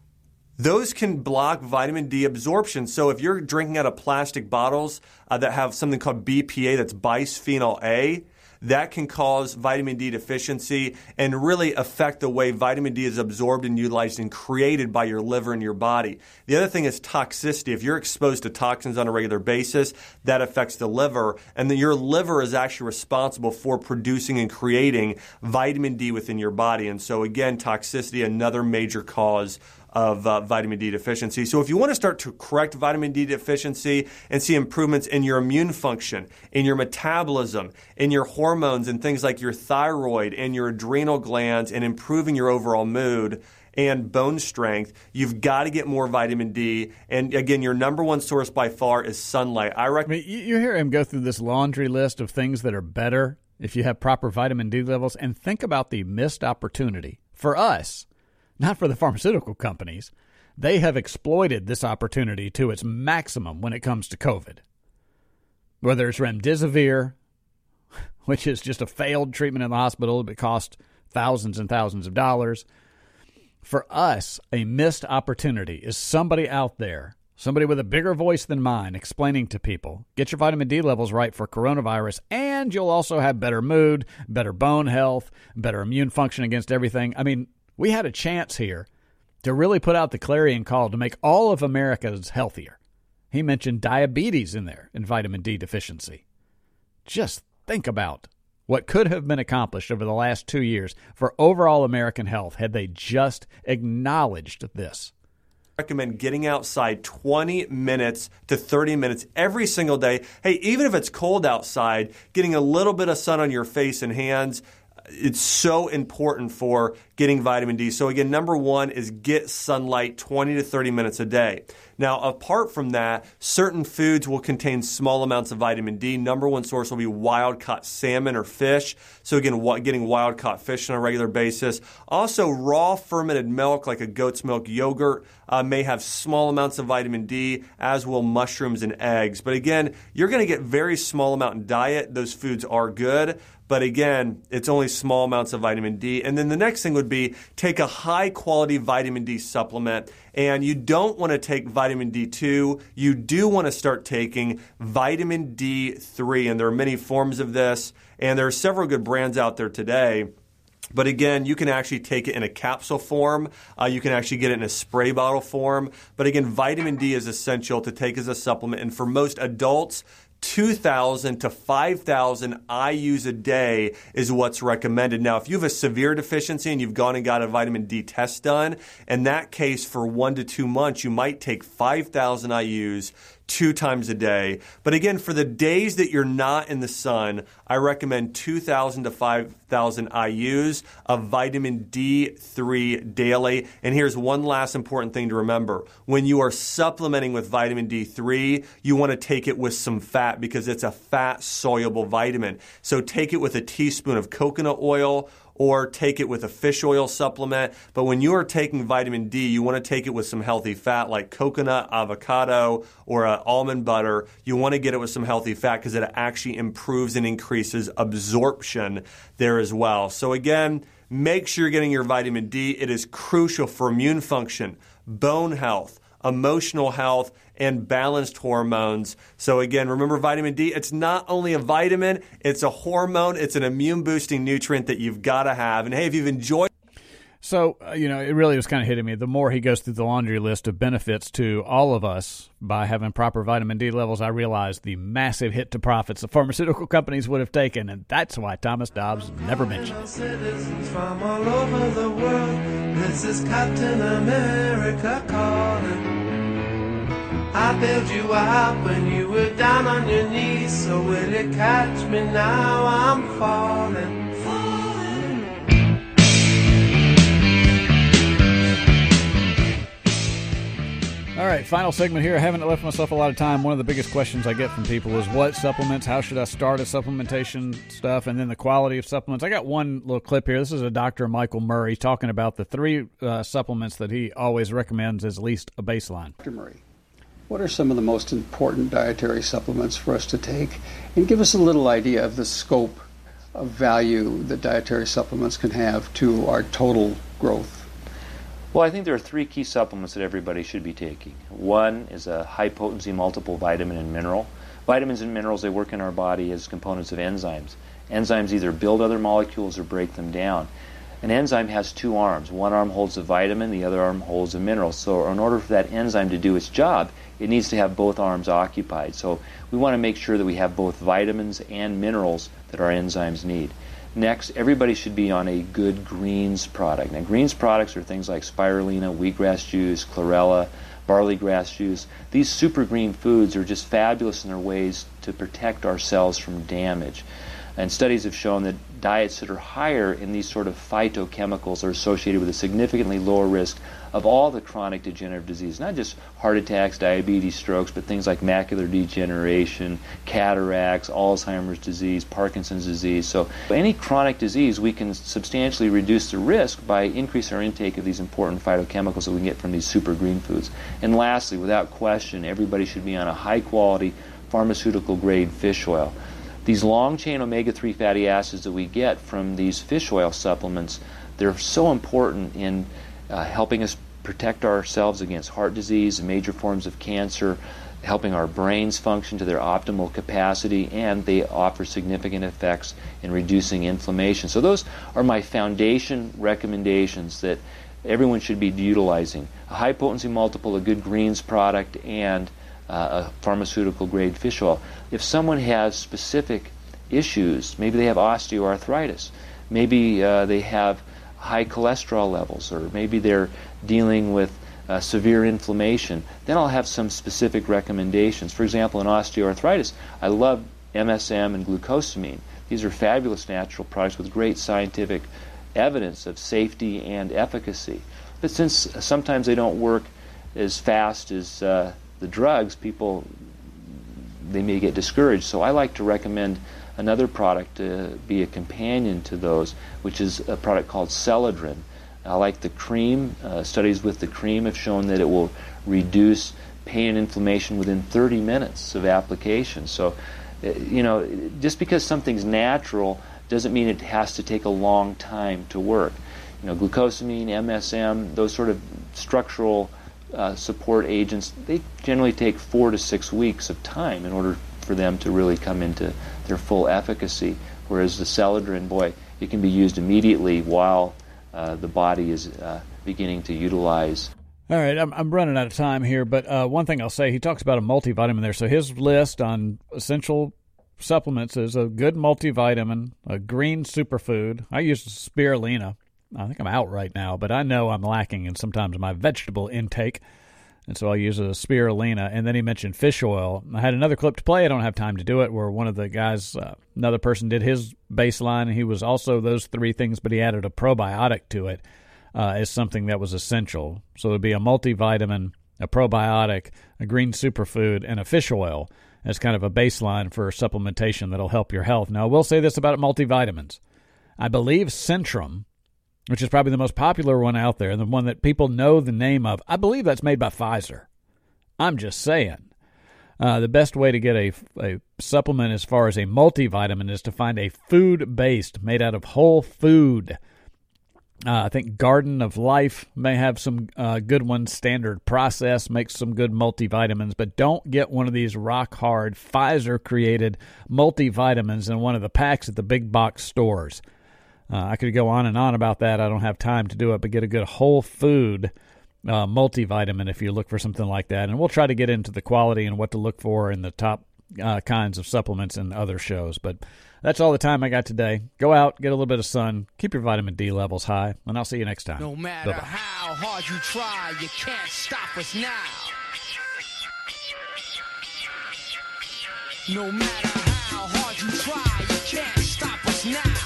those can block vitamin D absorption. So if you're drinking out of plastic bottles that have something called BPA, that's bisphenol A, that can cause vitamin D deficiency and really affect the way vitamin D is absorbed and utilized and created by your liver and your body. The other thing is toxicity. If you're exposed to toxins on a regular basis, that affects the liver, and then your liver is actually responsible for producing and creating vitamin D within your body. And so again, toxicity, another major cause of vitamin D deficiency. So if you want to start to correct vitamin D deficiency and see improvements in your immune function, in your metabolism, in your hormones and things like your thyroid and your adrenal glands, and improving your overall mood and bone strength, you've got to get more vitamin D. And again, your number one source by far is sunlight. You hear him go through this laundry list of things that are better if you have proper vitamin D levels, and think about the missed opportunity for us. Not for the pharmaceutical companies. They have exploited this opportunity to its maximum when it comes to COVID. Whether it's remdesivir, which is just a failed treatment in the hospital that cost thousands and thousands of dollars. For us, a missed opportunity is somebody out there, somebody with a bigger voice than mine, explaining to people, get your vitamin D levels right for coronavirus, and you'll also have better mood, better bone health, better immune function against everything. I mean, we had a chance here to really put out the clarion call to make all of Americans healthier. He mentioned diabetes in there and vitamin D deficiency. Just think about what could have been accomplished over the last 2 years for overall American health had they just acknowledged this. I recommend getting outside 20 minutes to 30 minutes every single day. Hey, even if it's cold outside, getting a little bit of sun on your face and hands, it's so important for getting vitamin D. So again, number one is get sunlight 20 to 30 minutes a day. Now, apart from that, certain foods will contain small amounts of vitamin D. Number one source will be wild-caught salmon or fish. So again, getting wild-caught fish on a regular basis. Also, raw fermented milk like a goat's milk yogurt may have small amounts of vitamin D, as will mushrooms and eggs. But again, you're going to get very small amount in diet. Those foods are good. But again, it's only small amounts of vitamin D. And then the next thing would be take a high-quality vitamin D supplement. And you don't want to take vitamin D2. You do want to start taking vitamin D3. And there are many forms of this. And there are several good brands out there today. But again, you can actually take it in a capsule form. You can actually get it in a spray bottle form. But again, vitamin D is essential to take as a supplement. And for most adults, 2,000 to 5,000 IUs a day is what's recommended. Now, if you have a severe deficiency and you've gone and got a vitamin D test done, in that case, for 1 to 2 months, you might take 5,000 IUs 2 times a day. But again, for the days that you're not in the sun, I recommend 2,000 to 5,000 IUs of vitamin D3 daily. And here's one last important thing to remember. When you are supplementing with vitamin D3, you want to take it with some fat because it's a fat-soluble vitamin. So take it with a teaspoon of coconut oil or take it with a fish oil supplement. But when you are taking vitamin D, you want to take it with some healthy fat like coconut, avocado, or almond butter. You want to get it with some healthy fat because it actually improves and increases absorption there as well. So again, make sure you're getting your vitamin D. It is crucial for immune function, bone health, emotional health, and balanced hormones. So again, remember vitamin D, it's not only a vitamin, it's a hormone, it's an immune-boosting nutrient that you've got to have. And hey, if you've enjoyed... So, it really was kind of hitting me. The more he goes through the laundry list of benefits to all of us by having proper vitamin D levels, I realized the massive hit to profits the pharmaceutical companies would have taken, and that's why Thomas Dobbs never mentioned it. Citizens from all over the world, this is Captain America calling. I bailed you out when you were down on your knees, so will you catch me now? I'm falling. All right, final segment here. I haven't left myself a lot of time. One of the biggest questions I get from people is what supplements, how should I start a supplementation stuff, and then the quality of supplements. I got one little clip here. This is a Dr. Michael Murray talking about the 3 supplements that he always recommends as at least a baseline. Dr. Murray, what are some of the most important dietary supplements for us to take? And give us a little idea of the scope of value that dietary supplements can have to our total growth. Well, I think there are 3 key supplements that everybody should be taking. One is a high-potency multiple vitamin and mineral. Vitamins and minerals, they work in our body as components of enzymes. Enzymes either build other molecules or break them down. An enzyme has 2 arms. One arm holds a vitamin, the other arm holds a mineral. So in order for that enzyme to do its job, it needs to have both arms occupied. So we want to make sure that we have both vitamins and minerals that our enzymes need. Next, everybody should be on a good greens product. Now, greens products are things like spirulina, wheatgrass juice, chlorella, barley grass juice. These super green foods are just fabulous in their ways to protect our cells from damage. And studies have shown that diets that are higher in these sort of phytochemicals are associated with a significantly lower risk of all the chronic degenerative disease, not just heart attacks, diabetes, strokes, but things like macular degeneration, cataracts, Alzheimer's disease, Parkinson's disease. So any chronic disease, we can substantially reduce the risk by increasing our intake of these important phytochemicals that we can get from these super green foods. And lastly, without question, everybody should be on a high-quality pharmaceutical-grade fish oil. These long-chain omega-3 fatty acids that we get from these fish oil supplements, they're so important in helping us protect ourselves against heart disease and major forms of cancer, helping our brains function to their optimal capacity, and they offer significant effects in reducing inflammation. So those are my foundation recommendations that everyone should be utilizing. A high-potency multiple, a good greens product, and a pharmaceutical-grade fish oil. If someone has specific issues, maybe they have osteoarthritis, maybe they have high cholesterol levels, or maybe they're dealing with severe inflammation, then I'll have some specific recommendations. For example, in osteoarthritis, I love MSM and glucosamine. These are fabulous natural products with great scientific evidence of safety and efficacy. But since sometimes they don't work as fast as the drugs, they may get discouraged. So I like to recommend another product to be a companion to those, which is a product called Celadrin. I like the cream. Studies with the cream have shown that it will reduce pain and inflammation within 30 minutes of application. So, just because something's natural doesn't mean it has to take a long time to work. Glucosamine, MSM, those sort of structural support agents, they generally take 4 to 6 weeks of time in order for them to really come into their full efficacy, whereas the Celadrin, boy, it can be used immediately while the body is beginning to utilize. All right, I'm running out of time here, but one thing I'll say, he talks about a multivitamin there. So his list on essential supplements is a good multivitamin, a green superfood. I use spirulina. I think I'm out right now, but I know I'm lacking in sometimes my vegetable intake, and so I'll use a spirulina. And then he mentioned fish oil. I had another clip to play. I don't have time to do it, where one of the guys, another person did his baseline, and he was also those three things, but he added a probiotic to it as something that was essential. So it would be a multivitamin, a probiotic, a green superfood, and a fish oil as kind of a baseline for supplementation that'll help your health. Now, I will say this about multivitamins. I believe Centrum, which is probably the most popular one out there, and the one that people know the name of, I believe that's made by Pfizer. I'm just saying. The best way to get a supplement as far as a multivitamin is to find a food-based, made out of whole food. I think Garden of Life may have some good ones. Standard Process makes some good multivitamins, but don't get one of these rock-hard Pfizer-created multivitamins in one of the packs at the big box stores. I could go on and on about that. I don't have time to do it, but get a good whole food multivitamin if you look for something like that. And we'll try to get into the quality and what to look for in the top kinds of supplements in other shows. But that's all the time I got today. Go out, get a little bit of sun, keep your vitamin D levels high, and I'll see you next time. No matter Bye-bye. how hard you try, you can't stop us now. No matter how hard you try, you can't stop us now.